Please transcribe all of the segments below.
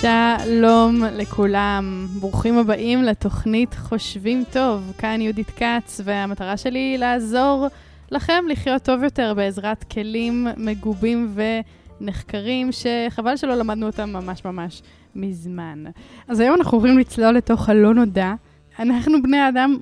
שלום לכולם, ברוכים הבאים לתוכנית חושבים טוב. כאן יהודית קץ, והמטרה שלי היא לעזור לכם לחיות טוב יותר בעזרת כלים מגובים ונחקרים שחבל שלא למדנו אותם ממש מזמן. אז היום אנחנו עוברים לצלול לתוך הלא נודע. אנחנו בני האדם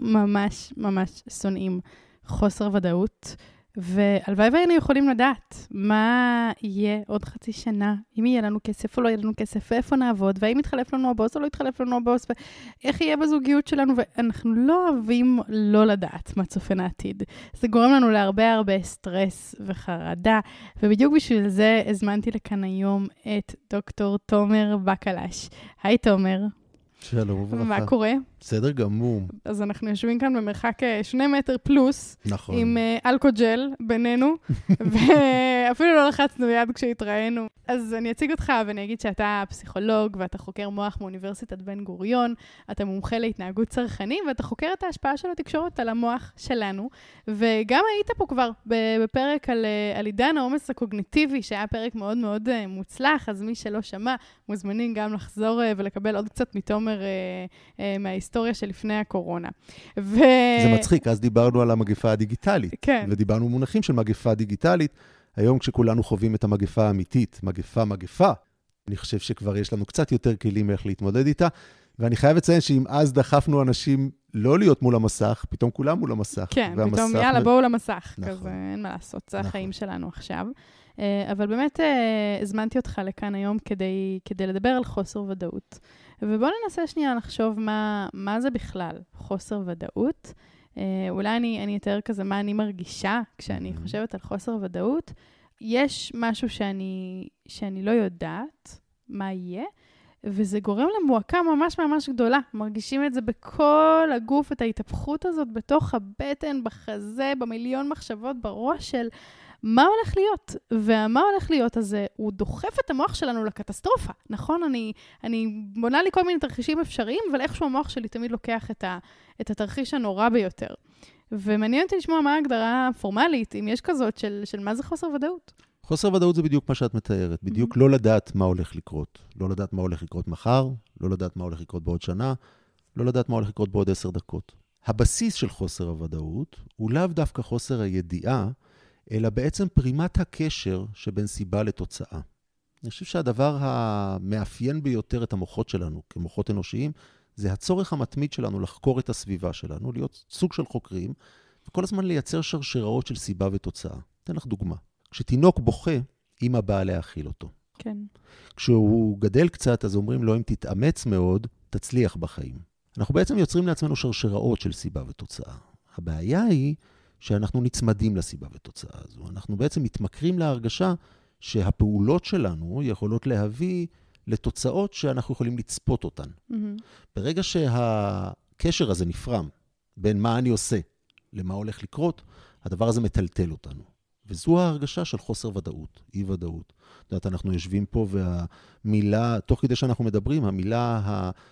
ממש שונאים חוסר ודאות, והלוואי והיינו יכולים לדעת מה יהיה עוד חצי שנה, אם יהיה לנו כסף או לא יהיה לנו כסף, ואיפה נעבוד, והאם יתחלף לנו הבוס או לא יתחלף לנו הבוס, ואיך יהיה בזוגיות שלנו, ואנחנו לא אוהבים לא לדעת מה צופן העתיד. זה גורם לנו להרבה סטרס וחרדה, ובדיוק בשביל זה הזמנתי לכאן היום את דוקטור תומר בקלש. היי תומר. שלום וברכה. מה קורה? בסדר גמור. אז אנחנו יושבים כאן במרחק 2 מטר פלוס, נכון. עם אלכוג'ל בינינו, ואפילו לא לחצנו יד כשהתראינו. אז אני אציג אותך ואני אגיד שאתה פסיכולוג, ואתה חוקר מוח מאוניברסיטת בן גוריון, אתה מומחה להתנהגות צרכנים, ואתה חוקר את ההשפעה של התקשורת על המוח שלנו, וגם היית פה כבר בפרק על עידן העומס הקוגניטיבי, שהיה פרק מאוד מוצלח, אז מי שלא שמע, מוזמנים גם לחזור ולקבל עוד קצת מתומר מההיסטוריה שלפני הקורונה. זה מצחיק, אז דיברנו על המגפה הדיגיטלית. כן. ודיברנו מונחים של מגפה דיגיטלית. היום כשכולנו חווים את המגפה האמיתית, מגפה, אני חושב שכבר יש לנו קצת יותר כלים איך להתמודד איתה, ואני חייב לציין שאם אז דחפנו אנשים לא להיות מול המסך, פתאום כולם מול המסך. כן, פתאום יאללה בואו למסך, נכון. כזה אין מה לעשות, זה החיים שלנו עכשיו. אבל באמת הזמנתי אותך לכאן היום כדי לדבר על חוסר ודאות. ובואו ננסה שנייה לחשוב מה זה בכלל חוסר ודאות. אולי אני אתאר כזה מה אני מרגישה כשאני חושבת על חוסר ודאות. יש משהו שאני לא יודעת מה יהיה, וזה גורם למועקה ממש גדולה. מרגישים את זה בכל הגוף, את ההתהפכות הזאת בתוך הבטן, בחזה, במיליון מחשבות בראש של מה הולך להיות. ומה הולך להיות הזה, הוא דוחף את המוח שלנו לקטסטרופה. נכון? אני בונה לי כל מיני תרחישים אפשריים, אבל איכשהו המוח שלי תמיד לוקח את התרחיש הנורא ביותר. ומעניין אותי לשמוע מה ההגדרה הפורמלית, אם יש כזאת של מה זה חוסר ודאות. חוסר ודאות זה בדיוק מה שאת מתארת, בדיוק לא לדעת מה הולך לקרות. לא לדעת מה הולך לקרות מחר, לא לדעת מה הולך לקרות בעוד שנה, לא לדעת מה הולך לקרות בעוד 10 דקות. הבסיס של חוסר הוודאות הוא לאו דווקא חוסר הידיעה, אלא בעצם פרימת הקשר שבין סיבה לתוצאה. אני חושב שהדבר המאפיין ביותר את המוחות שלנו, כמוחות אנושיים, זה הצורך המתמיד שלנו לחקור את הסביבה שלנו, להיות סוג של חוקרים, וכל הזמן לייצר שרשראות של סיבה ותוצאה. אתן לך דוגמה. כשתינוק בוכה, אמא באה להאכיל אותו. כן. כשהוא גדל קצת, אז אומרים לו, אם תתאמץ מאוד, תצליח בחיים. אנחנו בעצם יוצרים לעצמנו שרשראות של סיבה ותוצאה. הבעיה היא שאנחנו נצמדים לסיבה ותוצאה הזו. אנחנו בעצם מתמכרים להרגשה שהפעולות שלנו יכולות להביא לתוצאות שאנחנו יכולים לצפות אותן. ברגע שהקשר הזה נפרם בין מה אני עושה למה הולך לקרות, הדבר הזה מטלטל אותנו. וזו ההרגשה של חוסר ודאות, אי ודאות. זאת אומרת, אנחנו יושבים פה והמילה, תוך כדי שאנחנו מדברים, המילה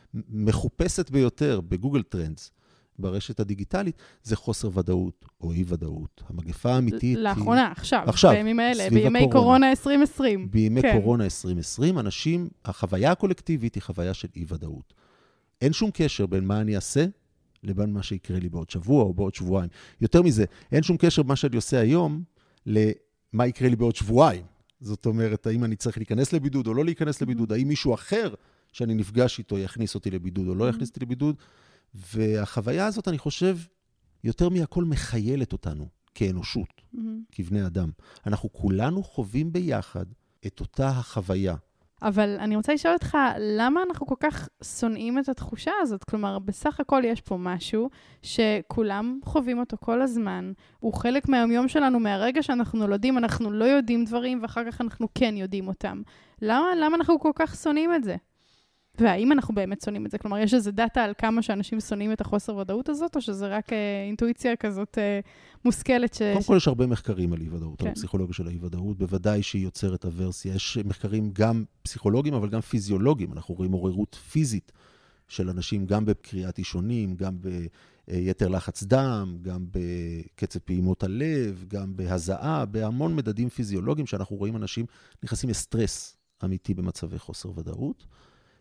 המחופשת ביותר בגוגל טרנדס, ברשת הדיגיטלית, זה חוסר ודאות או אי ודאות. המגפה האמיתית לאחרונה, עכשיו, בימים האלה, בימי קורונה 2020. בימי קורונה 2020, אנשים, החוויה הקולקטיבית היא חוויה של אי ודאות. אין שום קשר בין מה אני אעשה, לבין מה שיקרה לי בעוד שבוע או בעוד שבועיים. יותר מזה, אין שום קשר במה שאני עושה היום, למה יקרה לי בעוד שבועיים. זאת אומרת, האם אני צריך להיכנס לבידוד או לא להיכנס לבידוד, האם מישהו אחר שאני נפגש איתו יכניס אותי לבידוד או לא יכניס אותי לבידוד, והחוויה הזאת, אני חושב, יותר מהכל מחיילת אותנו כאנושות, כבני אדם. אנחנו כולנו חווים ביחד את אותה החוויה. אבל אני רוצה לשאול אותך, למה אנחנו כל כך שונאים את התחושה הזאת? כלומר, בסך הכל יש פה משהו שכולם חווים אותו כל הזמן. הוא חלק מהיום שלנו, מהרגע שאנחנו נולדים, אנחנו לא יודעים דברים, ואחר כך אנחנו כן יודעים אותם. למה אנחנו כל כך שונאים את זה? והאם אנחנו באמת שונאים את זה? כלומר, יש איזה דאטה על כמה שאנשים שונאים את החוסר ודאות הזאת, או שזה רק אינטואיציה כזאת מושכלת קודם כל יש הרבה מחקרים על אי-ודאות, על הפסיכולוגיה של האי-ודאות, בוודאי שהיא יוצרת אברסיה. יש מחקרים גם פסיכולוגיים, אבל גם פיזיולוגיים. אנחנו רואים עוררות פיזית של אנשים, גם בקריאת אישונים, גם ביתר לחץ דם, גם בקצב פעימות הלב, גם בהזעה, בהמון מדדים פיזיולוגיים, שאנחנו רואים אנשים נכנסים לסטרס אמיתי במצבי חוסר ודאות.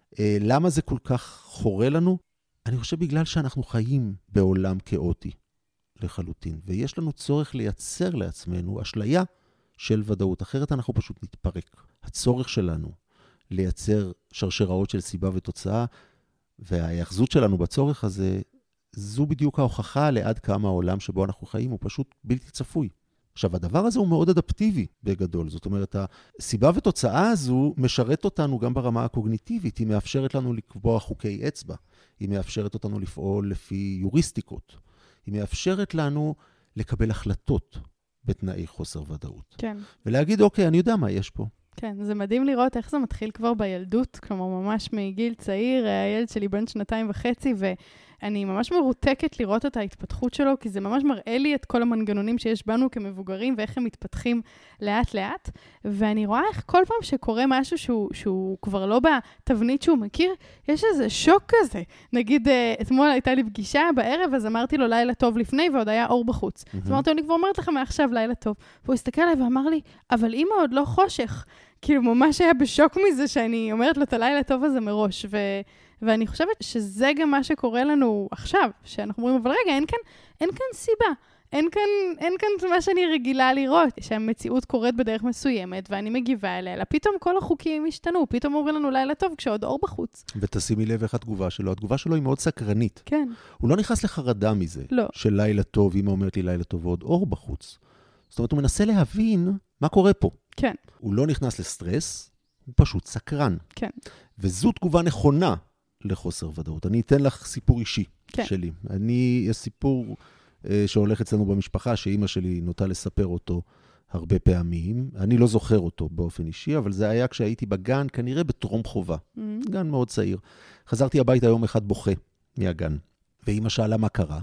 למה זה כל כך חורה לנו? אני חושב בגלל שאנחנו חיים בעולם כאוטי לחלוטין, ויש לנו צורך לייצר לעצמנו אשליה של ודאות, אחרת אנחנו פשוט נתפרק. הצורך שלנו לייצר שרשראות של סיבה ותוצאה, וההיאחזות שלנו בצורך הזה, זו בדיוק ההוכחה לעד כמה העולם שבו אנחנו חיים הוא פשוט בלתי צפוי. עכשיו, הדבר הזה הוא מאוד אדפטיבי בגדול. זאת אומרת, הסיבה ותוצאה הזו משרת אותנו גם ברמה הקוגניטיבית. היא מאפשרת לנו לקבוע חוקי אצבע. היא מאפשרת אותנו לפעול לפי יוריסטיקות. היא מאפשרת לנו לקבל החלטות בתנאי חוסר ודאות. כן. ולהגיד, אוקיי, אני יודע מה יש פה. כן, זה מדהים לראות איך זה מתחיל כבר בילדות, כלומר ממש מגיל צעיר, הילד שלי בן 2.5, ואני ממש מרותקת לראות את ההתפתחות שלו, כי זה ממש מראה לי את כל המנגנונים שיש בנו כמבוגרים, ואיך הם מתפתחים לאט לאט, ואני רואה איך כל פעם שקורה משהו שהוא כבר לא בתבנית שהוא מכיר, יש איזה שוק כזה. נגיד, אתמול הייתה לי פגישה בערב, אז אמרתי לו לילה טוב לפני, ועוד היה אור בחוץ. אז אמרתי, אני כבר אומרת לך מעכשיו לילה טוב. והוא הסתכל עליי ואמר לי, אבל אמא עוד לא חושך. כאילו ממש היה בשוק מזה שאני אומרת לו את הלילה טוב הזה מראש, ואני חושבת שזה גם מה שקורה לנו עכשיו, שאנחנו אומרים, אבל רגע, אין כאן סיבה, אין כאן מה שאני רגילה לראות, שהמציאות קורית בדרך מסוימת, ואני מגיבה אליה, פתאום כל החוקים השתנו, פתאום אומרים לנו לילה טוב כשעוד אור בחוץ. ותשימי לב איך התגובה שלו, התגובה שלו היא מאוד סקרנית. כן. הוא לא נכנס לחרדה מזה, לא. של לילה טוב, אמא אומרת לי לילה טוב ועוד אור בחוץ. זאת אומרת, הוא מנסה להבין מה קורה פה. כן. הוא לא נכנס לסטרס, הוא פשוט סקרן. כן. וזו תגובה נכונה לחוסר ודאות. אני אתן לך סיפור אישי שלי. יש סיפור שהולך אצלנו במשפחה, שאימא שלי נוטה לספר אותו הרבה פעמים. אני לא זוכר אותו באופן אישי, אבל זה היה כשהייתי בגן, כנראה בטרום חובה. גן מאוד צעיר. חזרתי הביתה יום אחד בוכה מהגן, ואימא שאלה מה קרה.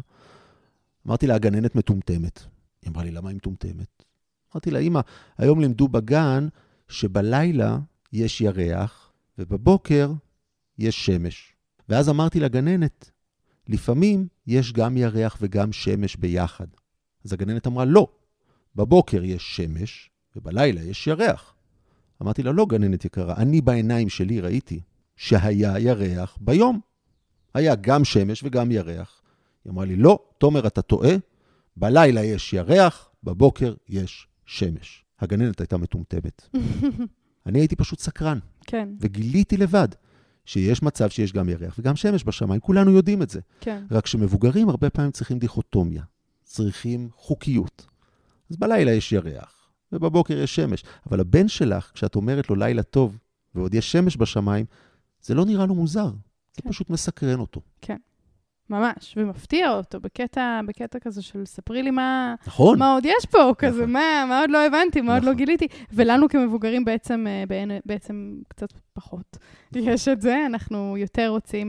אמרתי לה, הגננת מטומטמת. היא אמרה לי, למה היא מטומטמת? אמרתי לה, אמא, היום לימדו בגן שבלילה יש ירח, ובבוקר יש שמש. ואז אמרתי לגננת, לפעמים יש גם ירח וגם שמש ביחד. אז הגננת אמרה, לא, בבוקר יש שמש, ובלילה יש ירח. אמרתי לה, לא, גננת יקרה, אני בעיניים שלי ראיתי שהיה ירח ביום. היה גם שמש וגם ירח. היא אמרה לי, לא, תומר, אתה טועה, בלילה יש ירח, בבוקר יש שמש. הגננת הייתה מטומטמת. אני הייתי פשוט סקרן. כן. וגיליתי לבד שיש מצב שיש גם ירח וגם שמש בשמיים. כולנו יודעים את זה. כן. רק שמבוגרים הרבה פעמים צריכים דיכוטומיה. צריכים חוקיות. אז בלילה יש ירח, ובבוקר יש שמש. אבל הבן שלך, כשאת אומרת לו לילה טוב, ועוד יש שמש בשמיים, זה לא נראה לו מוזר. זה פשוט מסקרן אותו. כן. ממש, ומפתיע אותו בקטע כזה של ספרי לי מה עוד יש פה, כזה, מה עוד לא הבנתי, מה עוד לא גיליתי. ולנו כמבוגרים בעצם קצת פחות. יש את זה, אנחנו יותר רוצים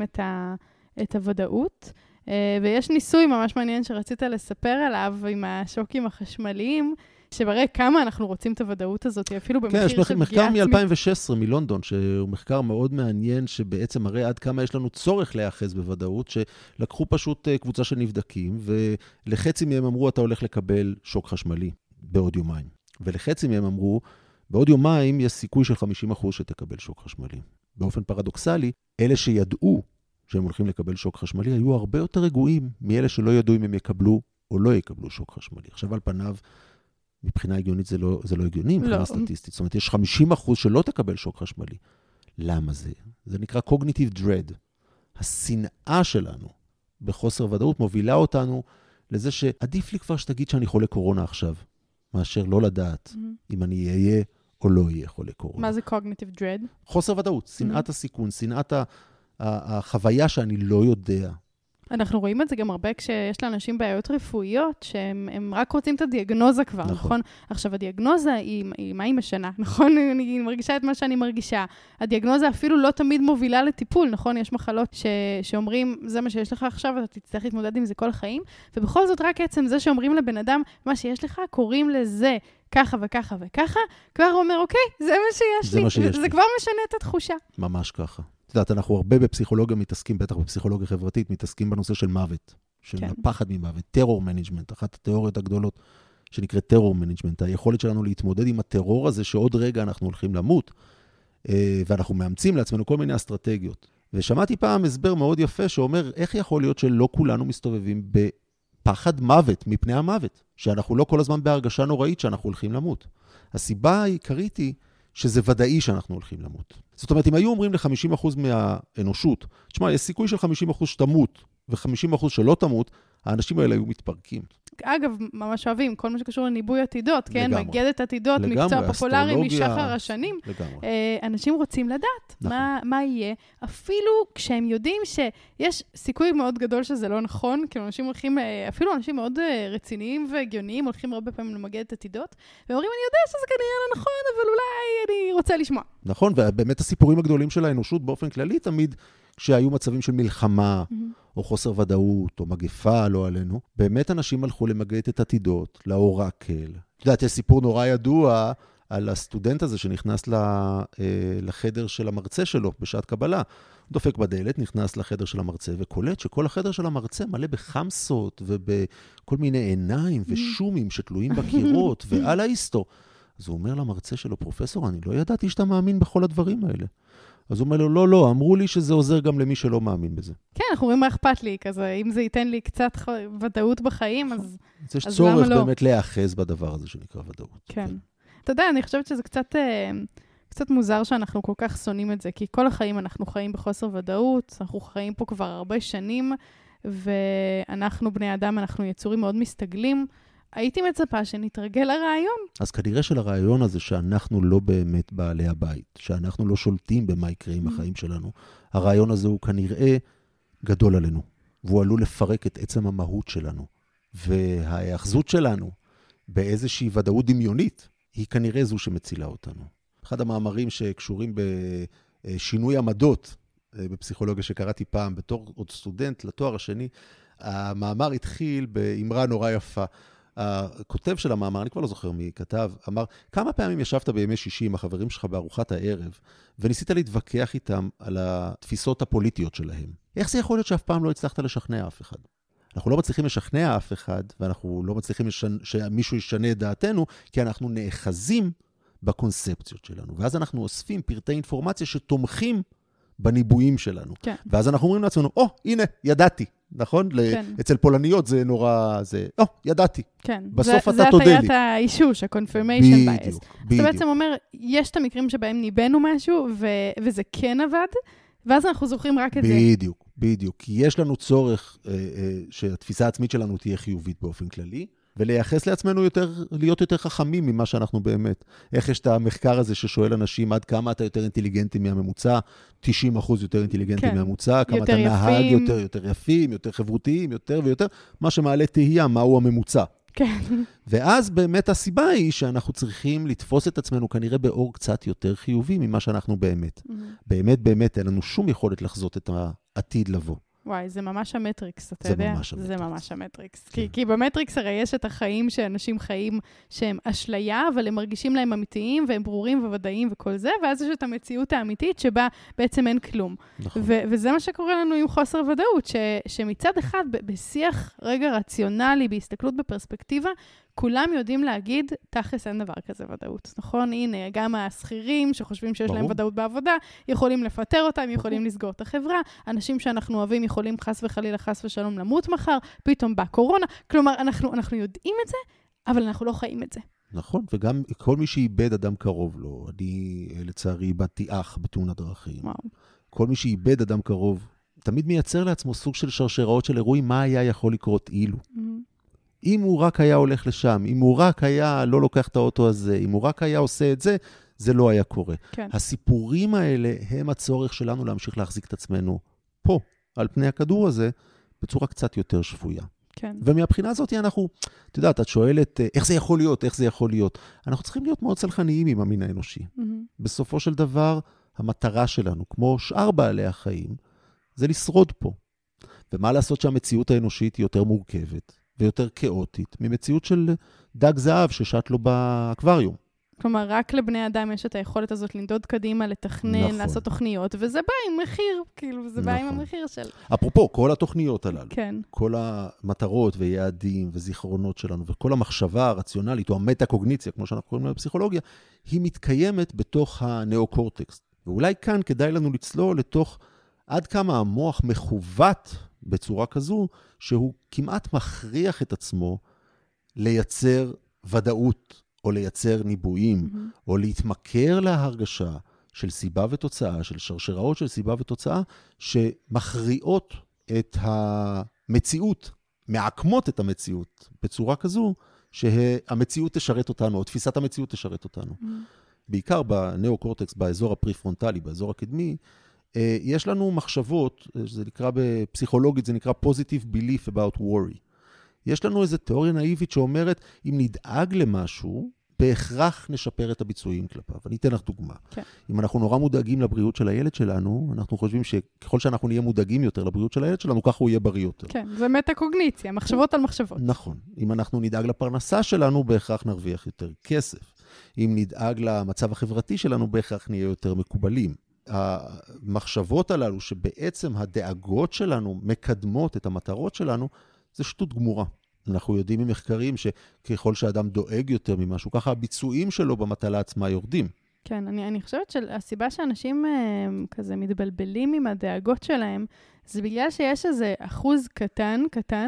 את הוודאות. ויש ניסוי ממש מעניין שרצית לספר עליו עם השוקים החשמליים, שמראה כמה אנחנו רוצים את הוודאות הזאת, אפילו במחיר של פגיעה עצמית. כן, יש מחקר מ-2016 מלונדון, שהוא מחקר מאוד מעניין, שבעצם מראה עד כמה יש לנו צורך להיאחז בוודאות, שלקחו פשוט קבוצה של נבדקים, ולחצי מהם אמרו, אתה הולך לקבל שוק חשמלי בעוד יומיים. ולחצי מהם אמרו, בעוד יומיים יש סיכוי של 50% שתקבל שוק חשמלי. באופן פרדוקסלי, אלה שידעו שהם הולכים לקבל שוק חשמלי, היו הרבה יותר רגועים מאלה שלא ידעו אם הם יקבלו או לא יקבלו שוק חשמלי. עכשיו על פניו, מבחינה הגיונית זה לא הגיוני, מבחינה סטטיסטית. זאת אומרת, יש 50% שלא תקבל שוק חשמלי. למה זה? זה נקרא cognitive dread. השנאה שלנו בחוסר ודאות מובילה אותנו לזה שעדיף לי כבר שתגיד שאני חולה קורונה עכשיו, מאשר לא לדעת אם אני אהיה או לא אהיה חולה קורונה. מה זה cognitive dread? חוסר ודאות, שנאת הסיכון, שנאת החוויה שאני לא יודע. אנחנו רואים את זה גם הרבה כשיש לאנשים בעיות רפואיות, שהם רק רוצים את הדיאגנוזה כבר, נכון? עכשיו, הדיאגנוזה היא מה היא משנה, נכון? אני מרגישה את מה שאני מרגישה. הדיאגנוזה אפילו לא תמיד מובילה לטיפול, נכון? יש מחלות שאומרים, זה מה שיש לך עכשיו, אתה תצטרך להתמודד עם זה כל החיים, ובכל זאת רק עצם זה שאומרים לבן אדם, מה שיש לך, קוראים לזה ככה וככה וככה, כבר אומר, אוקיי, זה מה שיש לי. זה כבר משנה את התחושה. ממש ככה. את יודעת, אנחנו הרבה בפסיכולוגיה מתעסקים, בטח בפסיכולוגיה חברתית, מתעסקים בנושא של מוות, של הפחד ממוות, טרור מנג'מנט, אחת התיאוריות הגדולות שנקראת טרור מנג'מנט, היכולת שלנו להתמודד עם הטרור הזה שעוד רגע אנחנו הולכים למות, ואנחנו מאמצים לעצמנו כל מיני אסטרטגיות ושמעתי פעם הסבר מאוד יפה שאומר, איך יכול להיות שלא כולנו מסתובבים בפחד מוות, מפני המוות, שאנחנו לא כל הזמן בהרגשה נוראית שאנחנו הולכים למות. הסיבה העיקרית היא שזה ודאי שאנחנו הולכים למות. זאת אומרת, אם היו אומרים ל-50% מהאנושות, תשמע, יש סיכוי של 50% שתמות, ו-50% שלא תמות, האנשים האלה היו מתפרקים. אגב, ממש אוהבים, כל מה שקשור לניבוי עתידות, כן? לגמרי. מגדת עתידות, לגמרי, מקצוע פופולרי אסטרולוגיה, משחר השנים. לגמרי. אנשים רוצים לדעת נכון. מה יהיה, אפילו כשהם יודעים שיש סיכוי מאוד גדול שזה לא נכון, כאילו אנשים הולכים, אפילו אנשים מאוד רציניים והגיוניים, הולכים הרבה פעמים למגדת עתידות, ואומרים, אני יודע שזה כנראה לא נכון, אבל אולי אני רוצה לשמוע. נכון, ובאמת הסיפורים הגדולים של האנושות באופן כללי, תמיד כשהיו מצבים של מלחמה, או חוסר ודאות, או מגפה, לא עלינו, באמת אנשים הלכו למגדת את עתידות, לאורקל. את יודעת, יש סיפור נורא ידוע על הסטודנט הזה שנכנס לחדר של המרצה שלו בשעת קבלה. הוא דופק בדלת, נכנס לחדר של המרצה, וקולט שכל החדר של המרצה מלא בחמסות, ובכל מיני עיניים ושומים שתלויים בקירות, ועל ההיסטור. אז הוא אומר למרצה שלו, פרופסור, אני לא ידעתי שאתה מאמין בכל הדברים האלה. אז הוא אומר לו, לא, אמרו לי שזה עוזר גם למי שלא מאמין בזה. כן, אנחנו רואים מה אכפת לי, כזה, אם זה ייתן לי קצת ודאות בחיים, אז יש צורך באמת להיאחז בדבר הזה שנקרא ודאות. כן. אתה יודע, אני חושבת שזה קצת מוזר שאנחנו כל כך שונאים את זה, כי כל החיים אנחנו חיים בחוסר ודאות, אנחנו חיים פה כבר הרבה שנים, ואנחנו בני אדם, אנחנו יצורים מאוד מסתגלים, הייתי מצפה שנתרגל לרעיון. אז כנראה שלרעיון הזה שאנחנו לא באמת בעלי הבית, שאנחנו לא שולטים במה יקרה עם החיים שלנו, הרעיון הזה הוא כנראה גדול עלינו, והוא עלול לפרק את עצם המהות שלנו. וההאחזות שלנו באיזושהי ודאות דמיונית, היא כנראה זו שמצילה אותנו. אחד המאמרים שקשורים בשינוי עמדות, בפסיכולוגיה שקראתי פעם, בתור עוד סטודנט לתואר השני, המאמר התחיל באמרה נורא יפה. הכותב של המאמר, אני כבר לא זוכר מי כתב, אמר, כמה פעמים ישבת בימי שישי עם החברים שלך בארוחת הערב, וניסית להתווכח איתם על התפיסות הפוליטיות שלהם. איך זה יכול להיות שאף פעם לא הצלחת לשכנע אף אחד? אנחנו לא מצליחים לשכנע אף אחד, ואנחנו לא מצליחים שמישהו ישנה את דעתנו, כי אנחנו נאחזים בקונספציות שלנו. ואז אנחנו אוספים פרטי אינפורמציה שתומכים בניבויים שלנו. כן. ואז אנחנו אומרים לעצמנו, הנה, ידעתי. נכון? כן. אצל פולניות זה נורא, ידעתי. כן. בסוף אתה תודה לי. זה הטיית האישוש, ה-confirmation bias. בדיוק. אתה בעצם אומר, יש את המקרים שבהם ניבנו משהו, וזה כן עבד, ואז אנחנו זוכרים רק את זה. בדיוק. כי יש לנו צורך שהתפיסה העצמית שלנו תהיה חיובית באופן כללי, ולייחס לעצמנו להיות יותר חכמים ממה שאנחנו באמת. איך יש את המחקר הזה ששואל אנשים עד כמה אתה יותר אינטליגנטי מהממוצע, 90% יותר אינטליגנטי מהממוצע, כמה אתה נהג יותר יפים, יותר חברותיים, יותר ויותר, מה שמעלה תהייה, מהו הממוצע. כן. ואז באמת הסיבה היא שאנחנו צריכים לתפוס את עצמנו כנראה באור קצת יותר חיובי ממה שאנחנו באמת. באמת אין לנו שום יכולת לחזות את העתיד לבוא. וואי, זה ממש המטריקס, אתה יודע? זה ממש המטריקס. כי במטריקס הרי יש את החיים שאנשים חיים שהם אשליה, אבל הם מרגישים להם אמיתיים, והם ברורים וודאיים וכל זה, ואז יש את המציאות האמיתית שבה בעצם אין כלום. נכון. וזה מה שקורה לנו עם חוסר ודאות, שמצד אחד, בשיח רגע רציונלי, בהסתכלות בפרספקטיבה, כולם יודעים להגיד, תכלס אין דבר כזה ודאות. נכון? הנה, גם השכירים שחושבים שיש להם ודאות בעבודה, יכולים לפטר אותם, יכולים לסגור את החברה. אנשים שאנחנו אוהבים יכולים חס וחלילה, חס ושלום למות מחר, פתאום בא קורונה. כלומר, אנחנו יודעים את זה, אבל אנחנו לא חיים את זה. נכון, וגם כל מי שאיבד אדם קרוב לו, אני לצערי איבדתי אח בתאונת דרכים. וואו. כל מי שאיבד אדם קרוב, תמיד מייצר לעצמו סוג של שרשראות של אירועים, מה היה יכול לקרות אילו. אם הוא רק היה הולך לשם, אם הוא רק היה לא לוקח את האוטו הזה, אם הוא רק היה עושה את זה, זה לא היה קורה. כן. הסיפורים האלה הם הצורך שלנו להמשיך להחזיק את עצמנו פה, על פני הכדור הזה, בצורה קצת יותר שפויה. כן. ומהבחינה הזאת אנחנו, את יודעת, את שואלת, איך זה יכול להיות, איך זה יכול להיות? אנחנו צריכים להיות מאוד סלחניים עם המין האנושי. בסופו של דבר, המטרה שלנו, כמו שאר בעלי החיים, זה לשרוד פה. ומה לעשות שהמציאות האנושית היא יותר מורכבת, ויותר כאוטית, ממציאות של דג זהב ששט לו באקווריום. כלומר, רק לבני אדם יש את היכולת הזאת לנדוד קדימה, לתכנן, נכון. לעשות תוכניות, וזה בא עם מחיר, כאילו, זה נכון. בא עם המחיר של... אפרופו, כל התוכניות הללו, כן. כל המטרות ויעדים וזיכרונות שלנו, וכל המחשבה הרציונלית, או המטה-קוגניציה, כמו שאנחנו קוראים לה בפסיכולוגיה, היא מתקיימת בתוך הנאו-קורטקס. ואולי כאן כדאי לנו לצלול לתוך עד כמה המוח מכוות בצורה כזו, שהוא כמעט מכריח את עצמו לייצר ודאות, או לייצר ניבויים, או להתמכר להרגשה של סיבה ותוצאה, של שרשראות של סיבה ותוצאה, שמכריעות את המציאות, מעקמות את המציאות, בצורה כזו, שהמציאות תשרת אותנו, או תפיסת המציאות תשרת אותנו. בעיקר בנאו-קורטקס, באזור הפריפרונטלי, באזור הקדמי, יש לנו מחשבות, זה נקרא בפסיכולוגית, זה נקרא positive belief about worry. יש לנו איזו תיאוריה נאיבית שאומרת, אם נדאג למשהו, בהכרח נשפר את הביצועים כלפיו. אני אתן לך דוגמה. כן. אם אנחנו נורא מודאגים לבריאות של הילד שלנו, אנחנו חושבים שככל שאנחנו נהיה מודאגים יותר לבריאות של הילד שלנו, ככה הוא יהיה בריא יותר. כן, זה מטה-קוגניציה, מחשבות על מחשבות. נכון. אם אנחנו נדאג לפרנסה שלנו, בהכרח נרוויח יותר כסף. אם נדאג למצב החברתי שלנו, בהכרח נהיה יותר מקובלים. המחשבות הללו, שבעצם הדאגות שלנו מקדמות את המטרות שלנו, זה שטות גמורה. אנחנו יודעים ממחקרים שככל שאדם דואג יותר ממשהו, ככה הביצועים שלו במטלה עצמה יורדים. כן, אני חושבת שהסיבה שאנשים כזה מתבלבלים עם הדאגות שלהם, זה בגלל שיש איזה אחוז קטן,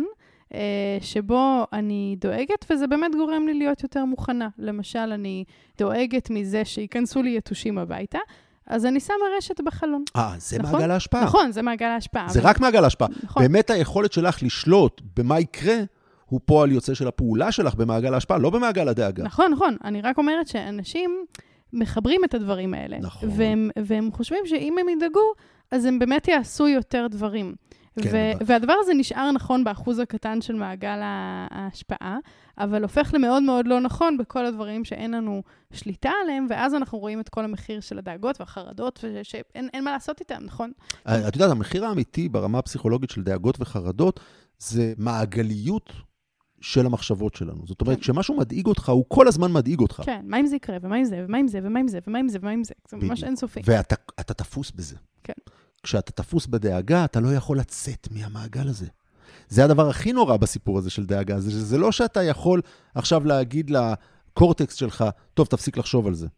שבו אני דואגת, וזה באמת גורם לי להיות יותר מוכנה. למשל, אני דואגת מזה שיכנסו לי יתושים הביתה, אז אני שמה רשת בחלון. זה נכון? מעגל ההשפעה. נכון, זה מעגל ההשפעה. זה רק מעגל ההשפעה. נכון. באמת היכולת שלך לשלוט במה יקרה, הוא פועל יוצא של הפעולה שלך במעגל ההשפעה, לא במעגל הדאגה. נכון. אני רק אומרת שאנשים מחברים את הדברים האלה. נכון. והם חושבים שאם הם ידאגו, אז הם באמת יעשו יותר דברים. כן, והדבר הזה נשאר נכון באחוז הקטן של מעגל ההשפעה, אבל הופך למאוד מאוד לא נכון בכל הדברים שאין לנו שליטה עליהם, ואז אנחנו רואים את כל המחיר של הדאגות והחרדות, שאין מה לעשות איתם, נכון? את יודעת, המחיר האמיתי ברמה הפסיכולוגית של דאגות וחרדות, זה מעגליות של המחשבות שלנו. זאת אומרת, כשמשהו מדאיג אותך, הוא כל הזמן מדאיג אותך. כן, מה אם זה יקרה, ומה אם זה, ומה אם זה, ומה אם זה, ומה אם זה, ומה אם זה. זה ממש אינסופי. ואתה תפוס בזה. כן. כשאתה תפוס בדאגה, אתה לא יכול לצאת מהמעגל הזה. זה הדבר הכי נורא בסיפור הזה של דאגה. זה לא שאתה יכול עכשיו להגיד לקורטקס שלך, טוב, תפסיק לחשוב על זה.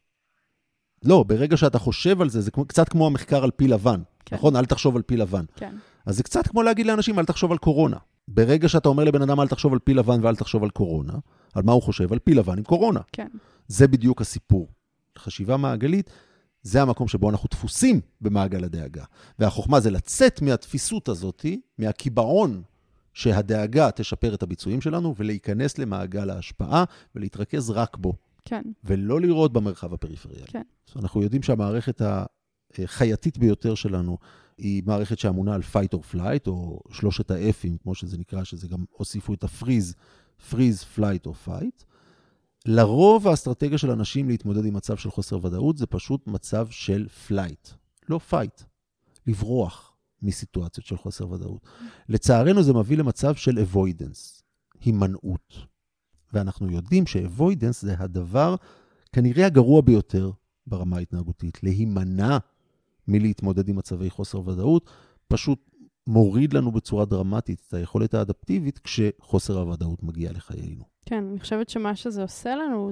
לא, ברגע שאתה חושב על זה, זה קצת כמו המחקר על פיל לבן. כן. נכון? אל תחשוב על פיל לבן. כן. אז זה קצת כמו להגיד לאנשים, אל תחשוב על קורונה. ברגע שאתה אומר לבן אדם, אל תחשוב על פיל לבן ואל תחשוב על קורונה, על מה הוא חושב? על פיל לבן עם קורונה. כן. זה בדיוק הסיפור. חשיבה מעגלית, זה המקום שבו אנחנו דפוסים במעגל הדאגה. והחוכמה זה לצאת מהתפיסות הזאת, מהקיבעון שהדאגה תשפר את הביצועים שלנו, ולהיכנס למעגל ההשפעה, ולהתרכז רק בו. כן. ולא לראות במרחב הפריפריאלי. כן. אנחנו יודעים שהמערכת החייתית ביותר שלנו, היא מערכת שאמונה על fight or flight, או שלושת האפים, כמו שזה נקרא, שזה גם הוסיפו את הפריז, flight or fight. לרוב האסטרטגיה של אנשים להתמודד עם מצב של חוסר ודאות, זה פשוט מצב של flight, לא fight, לברוח מסיטואציות של חוסר ודאות. לצערנו זה מביא למצב של avoidance, הימנעות. ואנחנו יודעים ש-avoidance זה הדבר כנראה הגרוע ביותר ברמה ההתנהגותית, להימנע מלהתמודד עם מצבי חוסר ודאות, פשוט מוריד לנו בצורה דרמטית את היכולת האדפטיבית כשחוסר הוודאות מגיע לחיינו. כן, אני חושבת שמה שזה עושה לנו